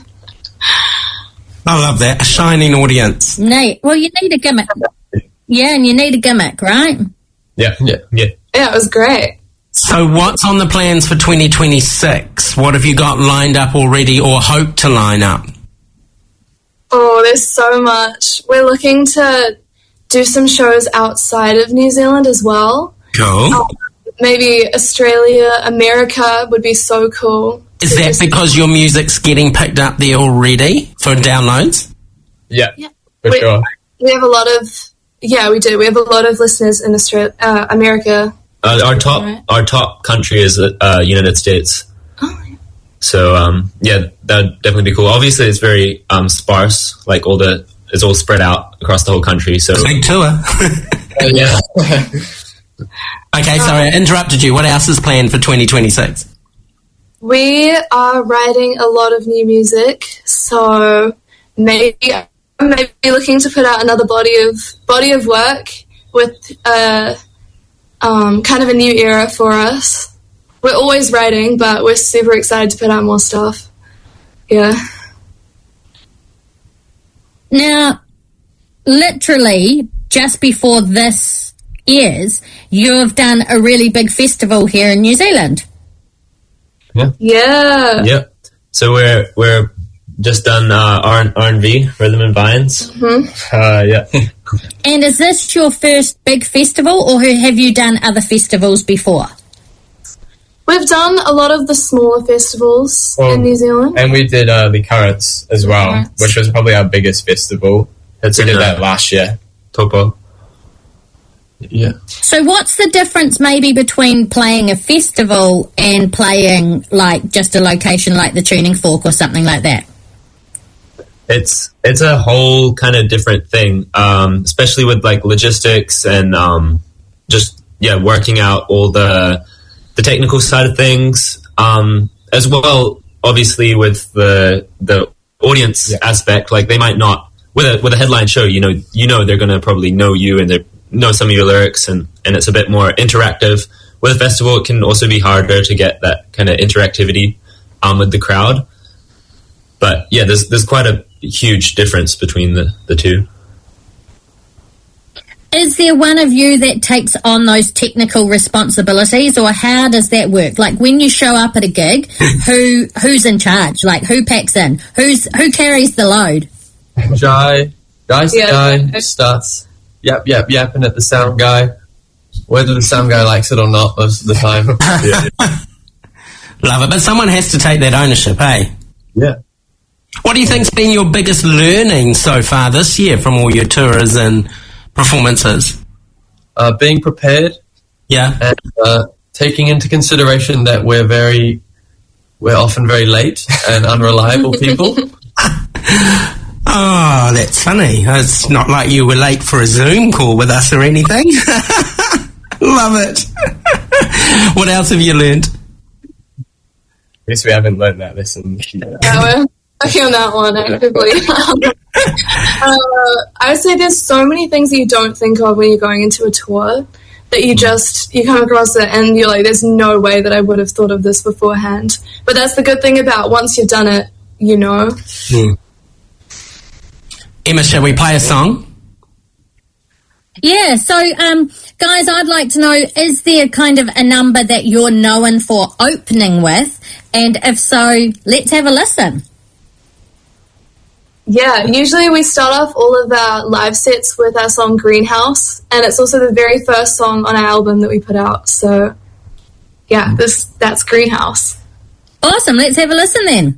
I love that. A shining audience. Nate, well, you need a gimmick. Yeah, and you need a gimmick, right? Yeah, Yeah. Yeah. Yeah, it was great. So what's on the plans for twenty twenty-six? What have you got lined up already or hope to line up? Oh, there's so much. We're looking to do some shows outside of New Zealand as well. Cool. Um, maybe Australia, America would be so cool. Is that because your music's getting picked up there already for downloads? yeah, Yeah. for we, sure. we have a lot of, yeah, we do. We have a lot of listeners in Australia, uh, America. Uh, our top Right. our top country is uh, United States. Oh, yeah. So um, yeah, that'd definitely be cool. Obviously, it's very um, sparse. Like all the it's all spread out across the whole country. So Big tour. yeah. Okay, sorry, I interrupted you. What else is planned for twenty twenty-six? We are writing a lot of new music, so maybe maybe looking to put out another body of body of work with uh, um, kind of a new era for us. We're always writing, but we're super excited to put out more stuff. Yeah. Now, literally, just before this airs, you have done a really big festival here in New Zealand. Yeah. Yep. So we're we're just done uh, R R and V, Rhythm and Vines. Uh, yeah. And is this your first big festival, or have you done other festivals before? We've done a lot of the smaller festivals Well, in New Zealand. And we did uh, the Currents as well, Currents. which was probably our biggest festival. That's we in did uh, that last year. Topo. Yeah. So what's the difference maybe between playing a festival and playing like just a location like the Tuning Fork or something like that? It's it's a whole kind of different thing, um, especially with like logistics and um, just yeah, working out all the the technical side of things, um, as well. Obviously, with the the audience Yeah. aspect, like they might not with a with a headline show. You know, you know they're going to probably know you and they know some of your lyrics, and and it's a bit more interactive. With a festival, it can also be harder to get that kind of interactivity um, with the crowd. But yeah, there's there's quite a huge difference between the, the two. Is there one of you that takes on those technical responsibilities, or how does that work? Like when you show up at a gig, who who's in charge? Like who packs in? Who's who carries the load? Jai, Jai's the Yeah. guy starts yap yap yapping at the sound guy, whether the sound guy likes it or not most of the time. Love it, but someone has to take that ownership, eh? Yeah. What do you think's been your biggest learning so far this year from all your tours and performances? Uh, being prepared Yeah. and uh, taking into consideration that we're very, we're often very late and unreliable people. Oh, that's funny. It's not like you were late for a Zoom call with us or anything. Love it. What else have you learned? I guess we haven't learned that lesson. Yeah, we're working on that one actively. uh, I would say there's so many things that you don't think of when you're going into a tour that you just, you come across it and you're like, there's no way that I would have thought of this beforehand. But that's the good thing about once you've done it, you know. Mm. Emma, shall we play a song? Yeah, so um, guys, I'd like to know, is there kind of a number that you're known for opening with? And if so, let's have a listen. Yeah, usually we start off all of our live sets with our song Greenhouse, and it's also the very first song on our album that we put out. So, yeah, this that's Greenhouse. Awesome, let's have a listen then.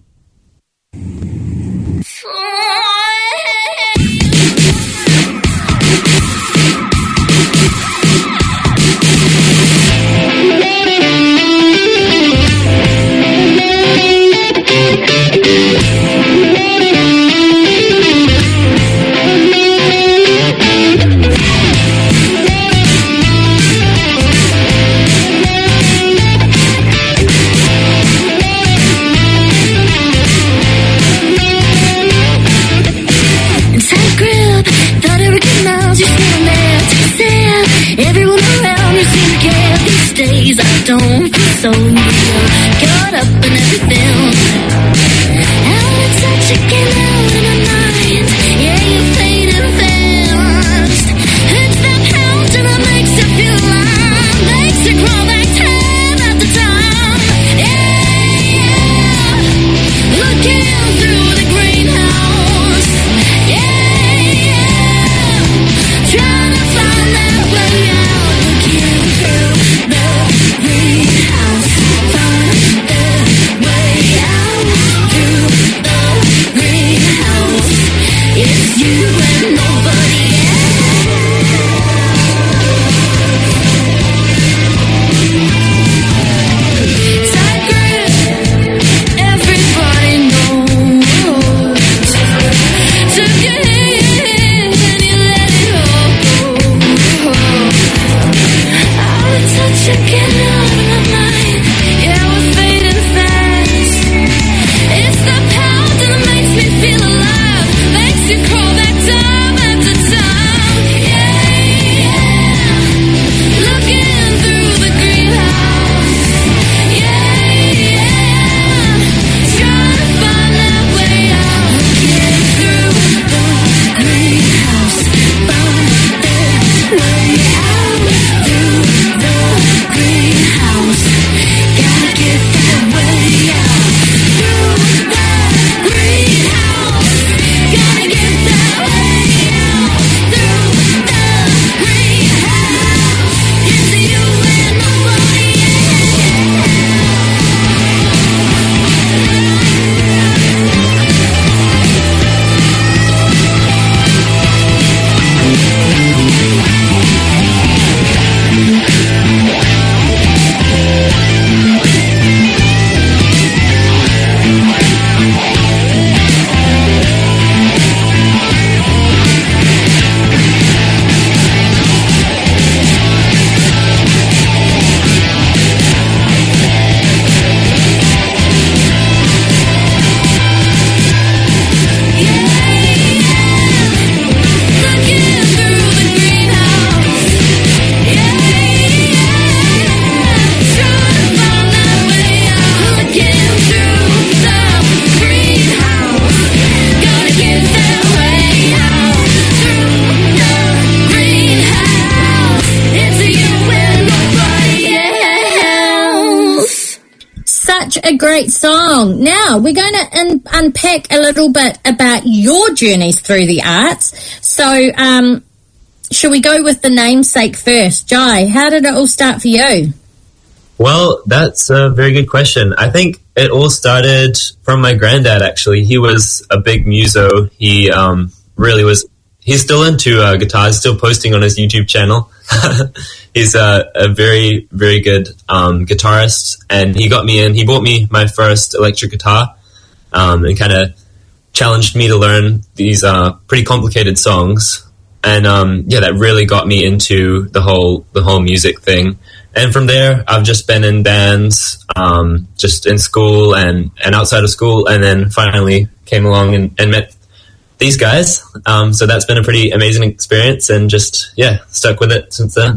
Everyone around me seems to care these days. I don't feel so real, caught up in everything. Out of touch again, out of my mind. Yeah, you fade and fast. It's that pounding that makes you feel alive, makes you crawl back time after time. Yeah, yeah. Looking through the greenhouse. Yeah, yeah. Trying to find that way out. Looking through the greenhouse. Find the way out. Through the greenhouse. It's you and nobody else. Tight grip, everybody knows. Took your hand and you let it go. Out of touch again, out of my mind. Yeah, we're fading fast. It's the pound that makes me feel alive, makes you crawl back time after time. Yeah, yeah. Looking through the greenhouse. Yeah, yeah. Trying to find that way out. Looking through the greenhouse. Find the way out. Through the greenhouse. Gotta get that way out. Through the greenhouse. Gotta get that way out. Through the greenhouse. It's you and nobody Such a great song. Now, we're going to un- unpack a little bit about your journeys through the arts. So, um, shall we go with the namesake first? Jai, how did it all start for you? Well, that's a very good question. I think it all started from my granddad, actually. He was a big muso. He um, really was. He's still into uh, guitars, still posting on his YouTube channel. He's a, a very, very good um, guitarist, and he got me in. He bought me my first electric guitar um, and kind of challenged me to learn these uh, pretty complicated songs. And um, yeah, that really got me into the whole the whole music thing. And from there, I've just been in bands, um, just in school and, and outside of school, and then finally came along and, and met these guys. Um, so that's been a pretty amazing experience, and just, yeah, stuck with it since then.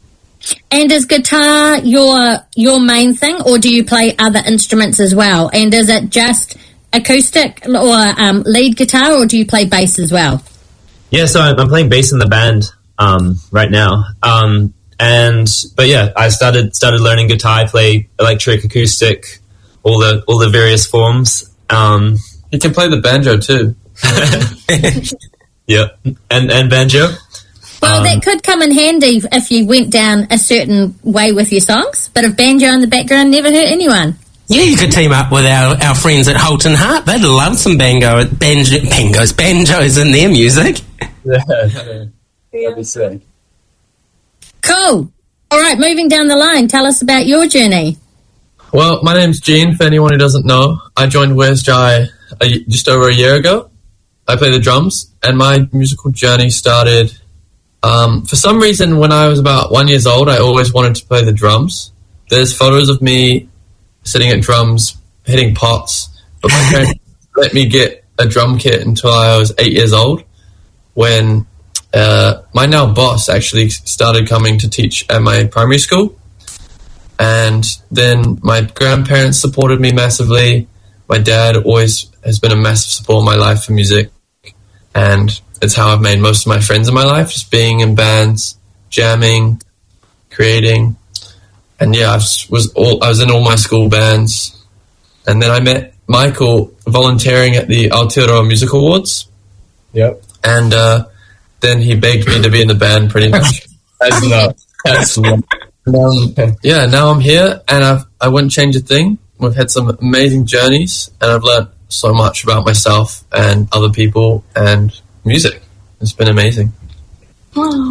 And is guitar your your main thing, or do you play other instruments as well? And is it just acoustic or um, lead guitar, or do you play bass as well? Yeah, so I'm, I'm playing bass in the band um, right now. Um, and but yeah, I started started learning guitar. I play electric, acoustic, all the all the various forms. Um, you can play the banjo too. Yeah, and and banjo. Well, Um, that could come in handy if you went down a certain way with your songs. Bit of banjo in the background never hurt anyone. Yeah, you could team up with our, our friends at Holton Hart. They'd love some bango, banjo, bangos, banjos in their music. Yeah, that'd be sick. Cool. All right, moving down the line, tell us about your journey. Well, my name's Gene, for anyone who doesn't know. I joined Where's Jai a, just over a year ago. I play the drums, and my musical journey started... Um, for some reason, when I was about one years old, I always wanted to play the drums. There's photos of me sitting at drums, hitting pots, but my parents let me get a drum kit until I was eight years old, when uh, my now boss actually started coming to teach at my primary school. And then my grandparents supported me massively. My dad always has been a massive support in my life for music, and it's how I've made most of my friends in my life, just being in bands, jamming, creating. And yeah, I was all I was in all my school bands. And then I met Michael volunteering at the Aotearoa Music Awards. Yep. And uh, then he begged me to be in the band pretty much. That's not. That's not. Um, yeah, now I'm here, and I've, I wouldn't change a thing. We've had some amazing journeys, and I've learned so much about myself and other people and music. It's been amazing. Wow.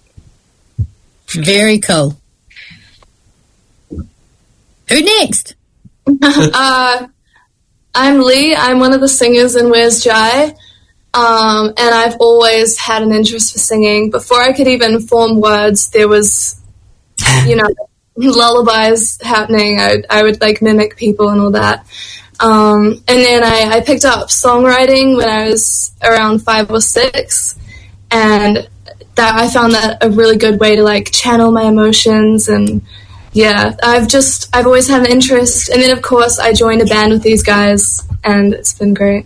Very cool. Who next? uh, I'm Lee. I'm one of the singers in Where's Jai. Um, and I've always had an interest for singing. Before I could even form words, there was, you know, lullabies happening. I, I would, like, mimic people and all that. Um, and then I, I picked up songwriting when I was around five or six. And that I found that a really good way to, like, channel my emotions. And, yeah, I've just, I've always had an interest. And then, of course, I joined a band with these guys, and it's been great.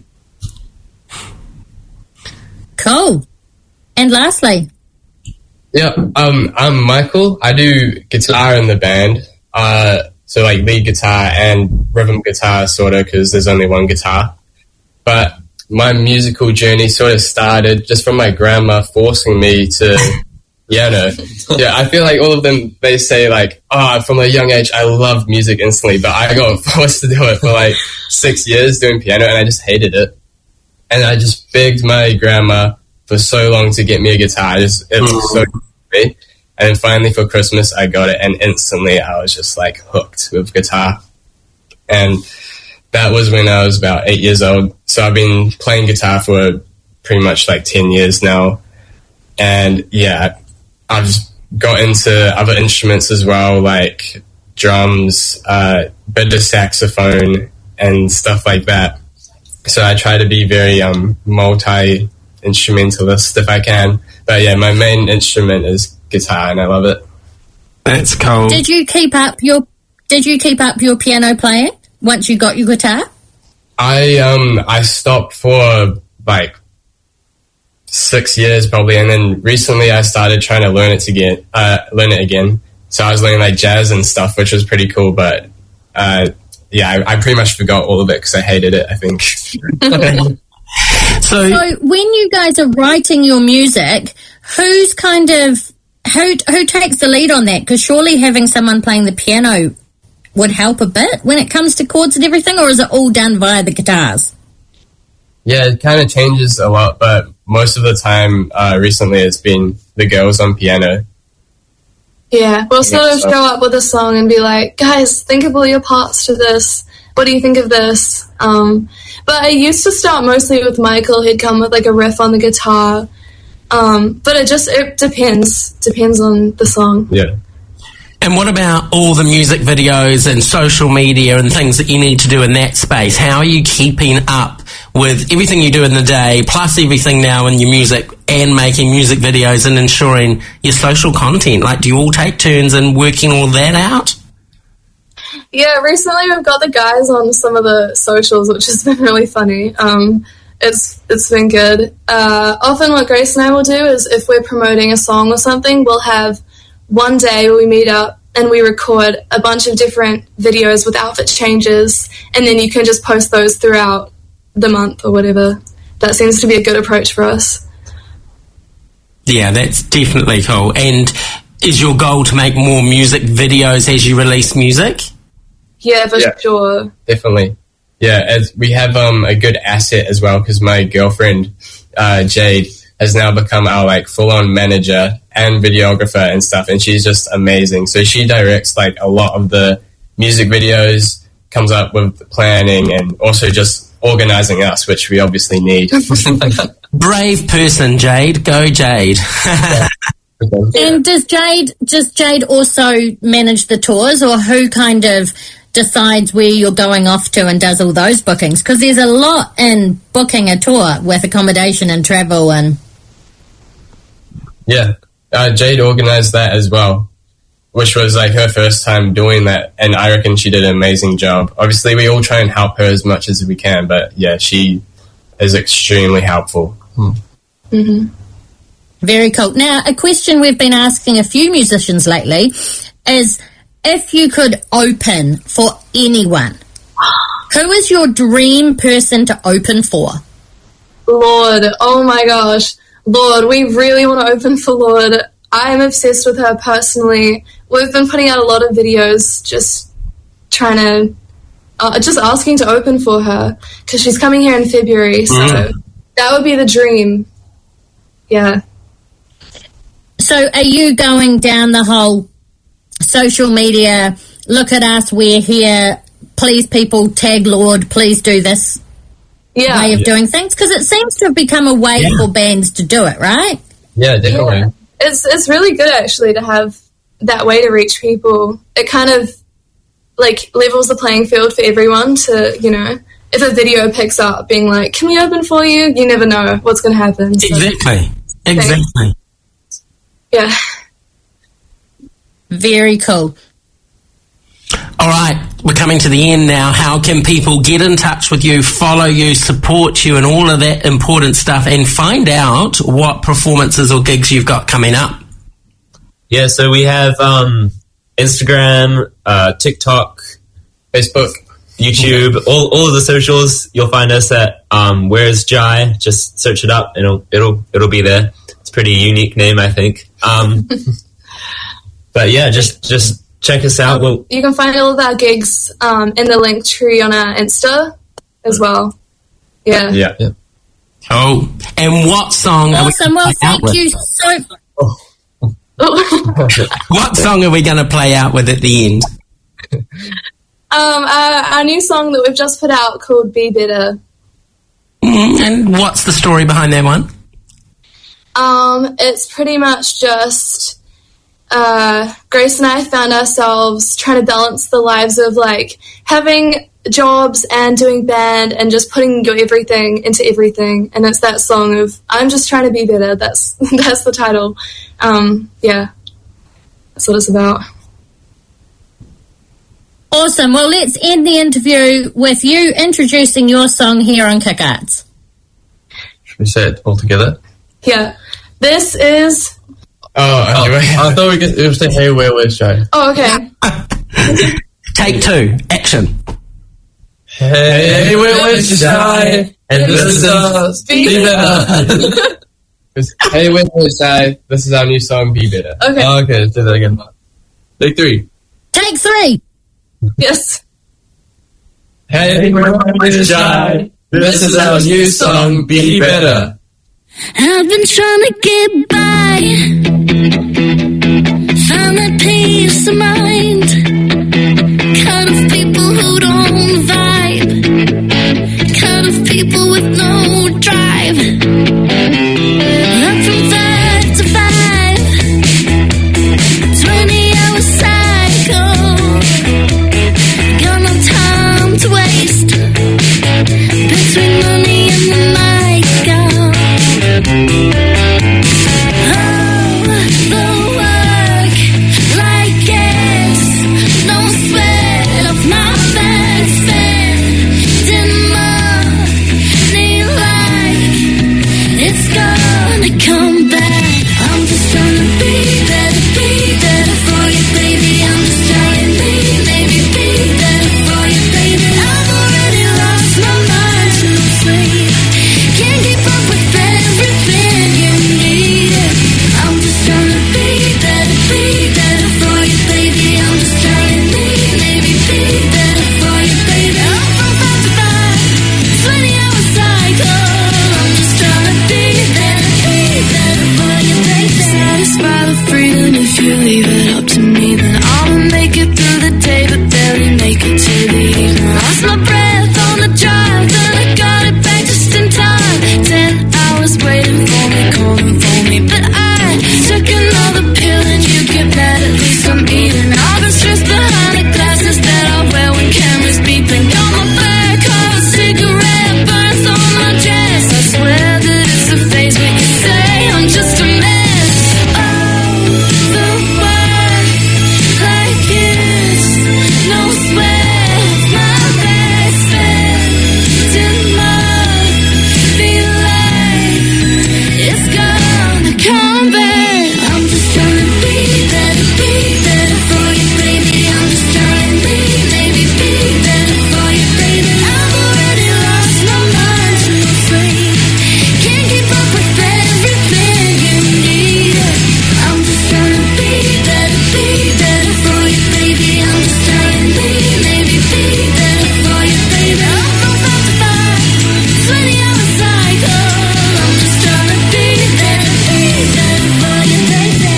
Cool. And lastly? Yeah, um, I'm Michael. I do guitar in the band. Uh, so like lead guitar and rhythm guitar, sort of, because there's only one guitar. But my musical journey sort of started just from my grandma forcing me to piano. Yeah, I feel like all of them, they say like, oh, from a young age, I love music instantly. But I got forced to do it for like six years doing piano, and I just hated it. And I just begged my grandma for so long to get me a guitar. I just, it was so good for me. And then finally for Christmas, I got it, and instantly I was just like hooked with guitar. And that was when I was about eight years old. So I've been playing guitar for pretty much like ten years now. And yeah, I've got into other instruments as well, like drums, uh, bit of saxophone and stuff like that. So I try to be very um, multi-instrumentalist if I can. But yeah, my main instrument is guitar, and I love it. That's cool. Did you keep up your Did you keep up your piano playing once you got your guitar? I um I stopped for like six years probably, and then recently I started trying to learn it to get uh, learn it again. So I was learning like jazz and stuff, which was pretty cool. But uh, yeah, I, I pretty much forgot all of it because I hated it, I think. So, So when you guys are writing your music, who's kind of who who takes the lead on that? Because surely having someone playing the piano would help a bit when it comes to chords and everything, or is it all done via the guitars? Yeah, it kind of changes a lot, but most of the time uh, recently it's been the girls on piano. Yeah, we'll sort of so. show up with a song and be like, guys, think of all your parts to this. What do you think of this? Um, but I used to start mostly with Michael. He'd come with like a riff on the guitar. Um, but it just, it depends. Depends on the song. Yeah. and what about all the music videos and social media and things that you need to do in that space? How are you keeping up with everything you do in the day, plus everything now in your music and making music videos and ensuring your social content? Like, do you all take turns in working all that out? Yeah, recently we've got the guys on some of the socials, which has been really funny. Um, it's it's been good. Uh, often what Grace and I will do is if we're promoting a song or something, we'll have one day where we meet up and we record a bunch of different videos with outfit changes, and then you can just post those throughout the month or whatever. That seems to be a good approach for us. Yeah, that's definitely cool. And is your goal to make more music videos as you release music? Yeah, for Yeah. sure. Definitely. Yeah, as we have um, a good asset as well, because my girlfriend, uh, Jade, has now become our like full-on manager and videographer and stuff, and she's just amazing. So she directs like a lot of the music videos, comes up with the planning, and also just organizing us, which we obviously need. Brave person, Jade. Go, Jade. And does Jade, does Jade also manage the tours, or who kind of decides where you're going off to and does all those bookings? Because there's a lot in booking a tour with accommodation and travel and... Yeah, uh, Jade organized that as well, which was like her first time doing that, and I reckon she did an amazing job. Obviously, we all try and help her as much as we can, but yeah, she is extremely helpful. Hmm. Mm-hmm. Very cool. Now, a question we've been asking a few musicians lately is, if you could open for anyone, who is your dream person to open for? Lord, oh my gosh. Lord, we really want to open for Lord. I'm obsessed with her personally. We've been putting out a lot of videos just trying to, uh, just asking to open for her, because she's coming here in February, so Mm. that would be the dream. Yeah. So are you going down the whole social media, look at us, we're here, please people, tag Lord, please do this Yeah. way of Yeah. doing things? Because it seems to have become a way Yeah. for bands to do it, right? Yeah, definitely. Yeah. It's it's really good actually to have that way to reach people. It kind of like levels the playing field for everyone to, you know, if a video picks up being like, can we open for you? You never know what's going to happen. So, Exactly. Exactly. yeah. Very cool. All right, we're coming to the end now. How can people get in touch with you, follow you, support you, and all of that important stuff, and find out what performances or gigs you've got coming up? Yeah, so we have um, Instagram, uh, TikTok, Facebook, YouTube, all, all of the socials. You'll find us at um, Where's Jai. Just search it up, and it'll it'll it'll be there. It's a pretty unique name, I think. Um, but yeah, just just check us out. We'll, You can find all of our gigs um, in the link tree on our Insta as well. Yeah. yeah. Yeah. Oh, and what song are we Awesome. Well, gonna play out thank with? you so What song are we going to play out with at the end? um, our, our new song that we've just put out called Be Better. Mm, and what's the story behind that one? Um, it's pretty much just uh, Grace and I found ourselves trying to balance the lives of like having jobs and doing band and just putting your everything into everything. And it's that song of I'm just trying to be better. That's that's the title. Um, yeah, that's what it's about. awesome. Well, let's end the interview with you introducing your song here on Kick Arts. Should we say it all together? Yeah, this is. Oh, Oh, anyway. I thought we could, it was the Hey Where Where's Jai. Oh, okay. Take two, action. Hey, where where's Jai? And this is us. Be better. It's, hey, wait, wait, Jai. This is our new song, Be Better. Okay. Oh, okay, let's do that again. Take three. Take three. Yes. Hey, where where's Jai? This is our new song, Be Better. I've been trying to get by, find that peace of mind, kind of people who don't vibe, kind of people with no drive, up from five to five, twenty hour cycle, got no time to waste, between money and the night, girl. Oh, the work, like it's no the drive, then I got it back just in time. Ten hours waiting for me, calling for me, but I took another pill and you get mad, at least I'm eating. I've been stressed behind the glasses that I wear when cameras beeping. Got my back, have a cigarette, burns on my dress. I swear that it's a phase, but you say I'm just a mess. Oh, the world like it's no sweat. My back's bent in mud, be like it's gonna come back. I'm just trying to be better, be better for you, baby. I'm just trying to be, maybe be better for you, baby. I've already lost my mind to the sleep. Can't keep up with everything you need. I'm just trying to be better, be better for you, baby. I'm just trying to be, maybe be better for you, baby. I'm so satisfied, twenty hour cycle. I'm just trying to be better, be better for you, baby.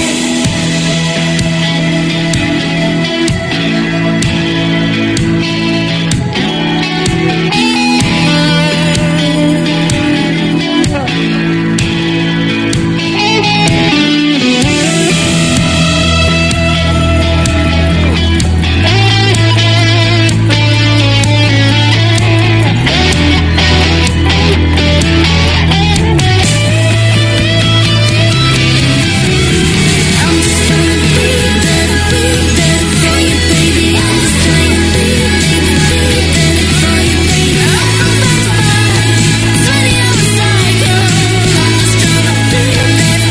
I'm just trying to be better, be better for you, baby. I'm just trying to be, maybe be better for you, baby. I'm so satisfied, twenty hour cycle. I'm just trying to be better,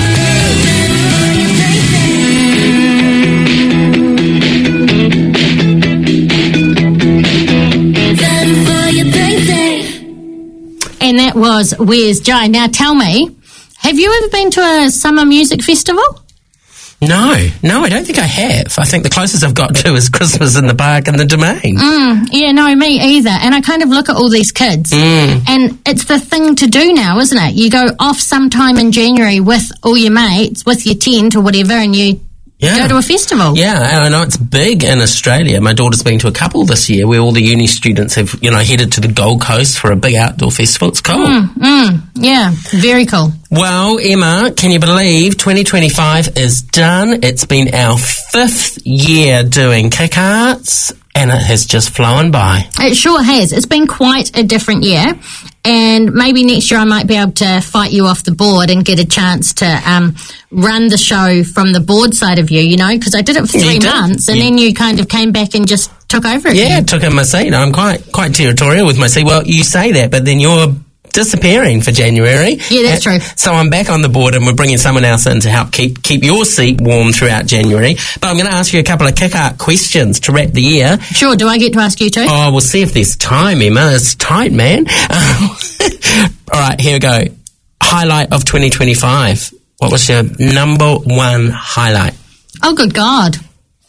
be better for you, baby. Better for you, baby. And that was Where's Jai. Now tell me, have you ever been to a summer music festival? No, no, I don't think I have. I think the closest I've got to is Christmas in the Park and the Domain. Mm, yeah, no, me either. And I kind of look at all these kids, Mm. and it's the thing to do now, isn't it? You go off sometime in January with all your mates, with your tent or whatever, and you Yeah. go to a festival. Yeah, and I know it's big in Australia. My daughter's been to a couple this year where all the uni students have, you know, headed to the Gold Coast for a big outdoor festival. It's cool. Mm, mm, yeah, very cool. Well, Emma, can you believe twenty twenty-five is done? It's been our fifth year doing Kick Arts, and it has just flown by. It sure has. It's been quite a different year. And maybe next year I might be able to fight you off the board and get a chance to um, run the show from the board side of you, you know, because I did it for You three did. months and You- then you kind of came back and just took over Yeah, again. took in my seat. I'm quite quite territorial with my seat. Well, you say that, but then you're disappearing for January. Yeah, that's Uh, true. So I'm back on the board, and we're bringing someone else in to help keep keep your seat warm throughout January. But I'm going to ask you a couple of Kick Art questions to wrap the year. Sure, do I get to ask you too? Oh, we'll see if there's time, Emma. It's tight, man. All right, here we go. Highlight of twenty twenty-five. What was your number one highlight? Oh, good God.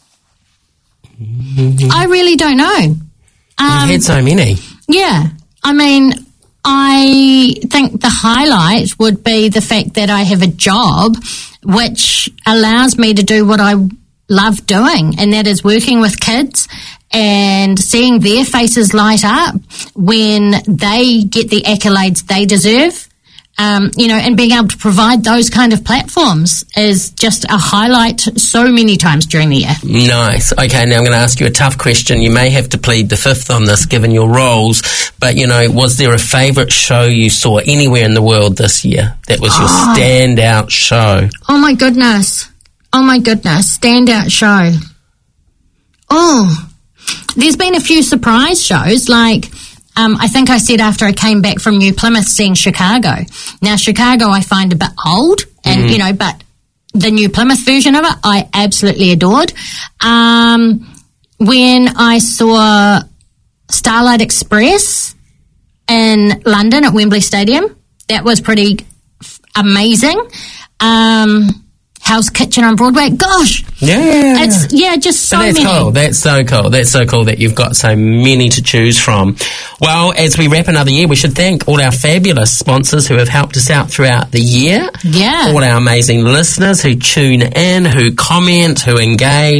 I really don't know. you Um, had so many. yeah. I mean, I think the highlight would be the fact that I have a job which allows me to do what I love doing, and that is working with kids and seeing their faces light up when they get the accolades they deserve. Um, you know, and being able to provide those kind of platforms is just a highlight so many times during the year. Nice. Okay, now I'm going to ask you a tough question. You may have to plead the fifth on this given your roles, but, you know, was there a favourite show you saw anywhere in the world this year that was your Oh. standout show? Oh my goodness. Oh my goodness. Standout show. Oh, there's been a few surprise shows. Like, um, I think I said after I came back from New Plymouth seeing Chicago. Now, Chicago I find a bit old and, you know, but the New Plymouth version of it I absolutely adored. Um, when I saw Starlight Express in London at Wembley Stadium, that was pretty f- amazing. Um, Hell's Kitchen on Broadway. Gosh, Yeah. it's yeah, just so But that's many. cool. That's so cool. That's so cool that you've got so many to choose from. Well, as we wrap another year, we should thank all our fabulous sponsors who have helped us out throughout the year. Yeah. All our amazing listeners who tune in, who comment, who engage.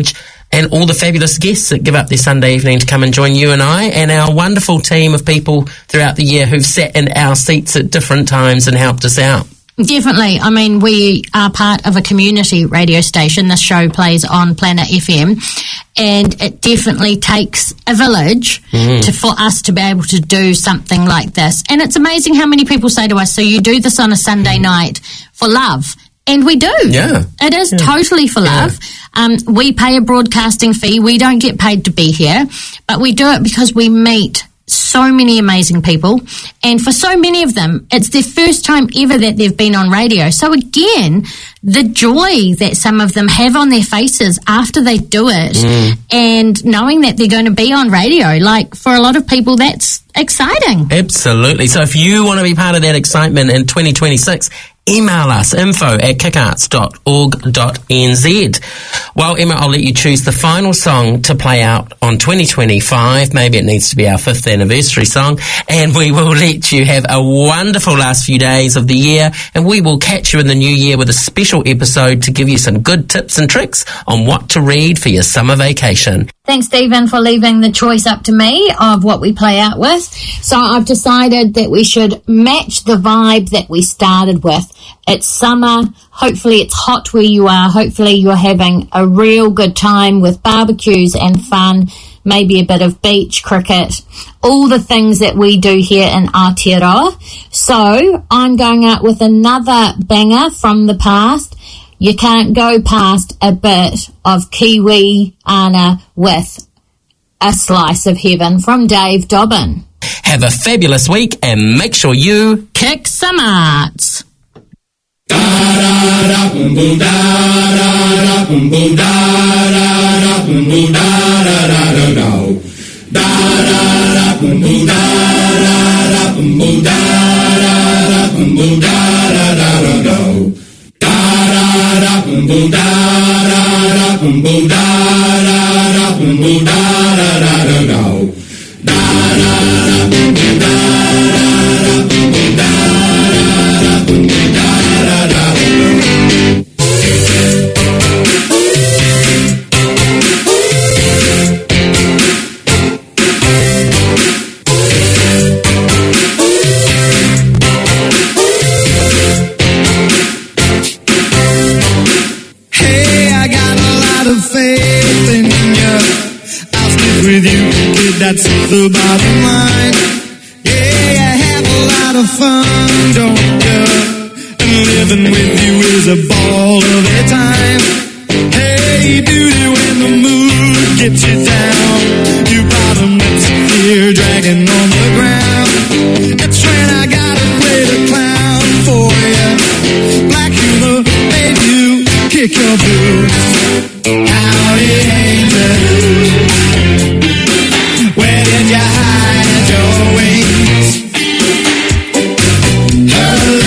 and all the fabulous guests that give up their Sunday evening to come and join you and I, and our wonderful team of people throughout the year who've sat in our seats at different times and helped us out. Definitely. I mean, we are part of a community radio station. This show plays on Planet F M, and it definitely takes a village mm. to, for us to be able to do something like this. And it's amazing how many people say to us, so you do this on a Sunday mm. night for love. And we do. Yeah. It is yeah. totally for love. Yeah. Um, we pay a broadcasting fee. We don't get paid to be here, but we do it because we meet so many amazing people, and for so many of them it's their first time ever that they've been on radio. So again, the joy that some of them have on their faces after they do it mm. and knowing that they're going to be on radio, like for a lot of people that's exciting. Absolutely. So if you want to be part of that excitement in twenty twenty-six, email us, info at kickarts dot org dot n z. Well, Emma, I'll let you choose the final song to play out on twenty twenty-five. Maybe it needs to be our fifth anniversary song, and we will let you have a wonderful last few days of the year, and we will catch you in the new year with a special episode to give you some good tips and tricks on what to read for your summer vacation. Thanks, Stephen, for leaving the choice up to me of what we play out with. So I've decided that we should match the vibe that we started with. It's summer. Hopefully it's hot where you are. Hopefully you're having a real good time with barbecues and fun, maybe a bit of beach cricket, all the things that we do here in Aotearoa. So I'm going out with another banger from the past. You can't go past a bit of Kiwi Ana with A Slice of Heaven from Dave Dobbin. Have a fabulous week and make sure you kick some arts. That's the bottom line. Yeah, you have a lot of fun, don't you? And living with you is a ball of a time. Hey, beauty, when the mood gets you down, you bottomless fear dragging on the ground. That's when I gotta play the clown for you. Black humor made you kick your boots. Howdy, angel. Where did you hide your wings? Her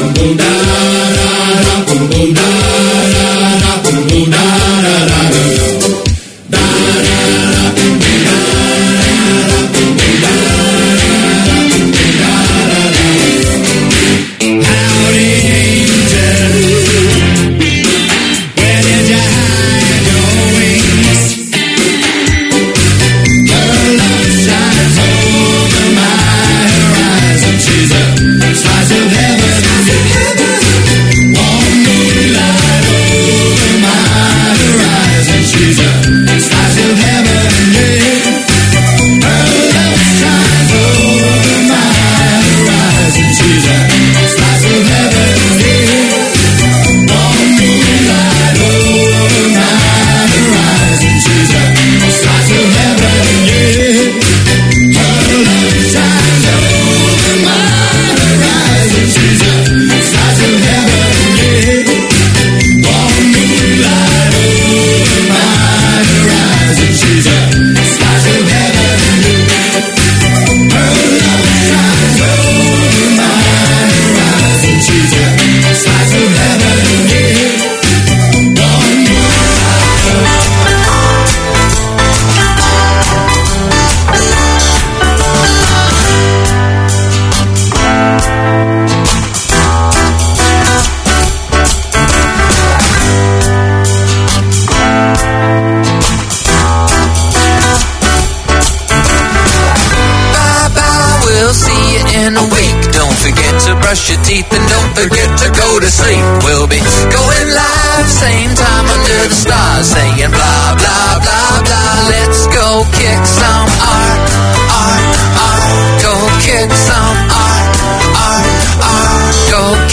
brush your teeth and don't forget to go to sleep. We'll be going live same time under the stars, saying blah, blah, blah, blah. Let's go kick some art, art, art. Go kick some art, art, art. Go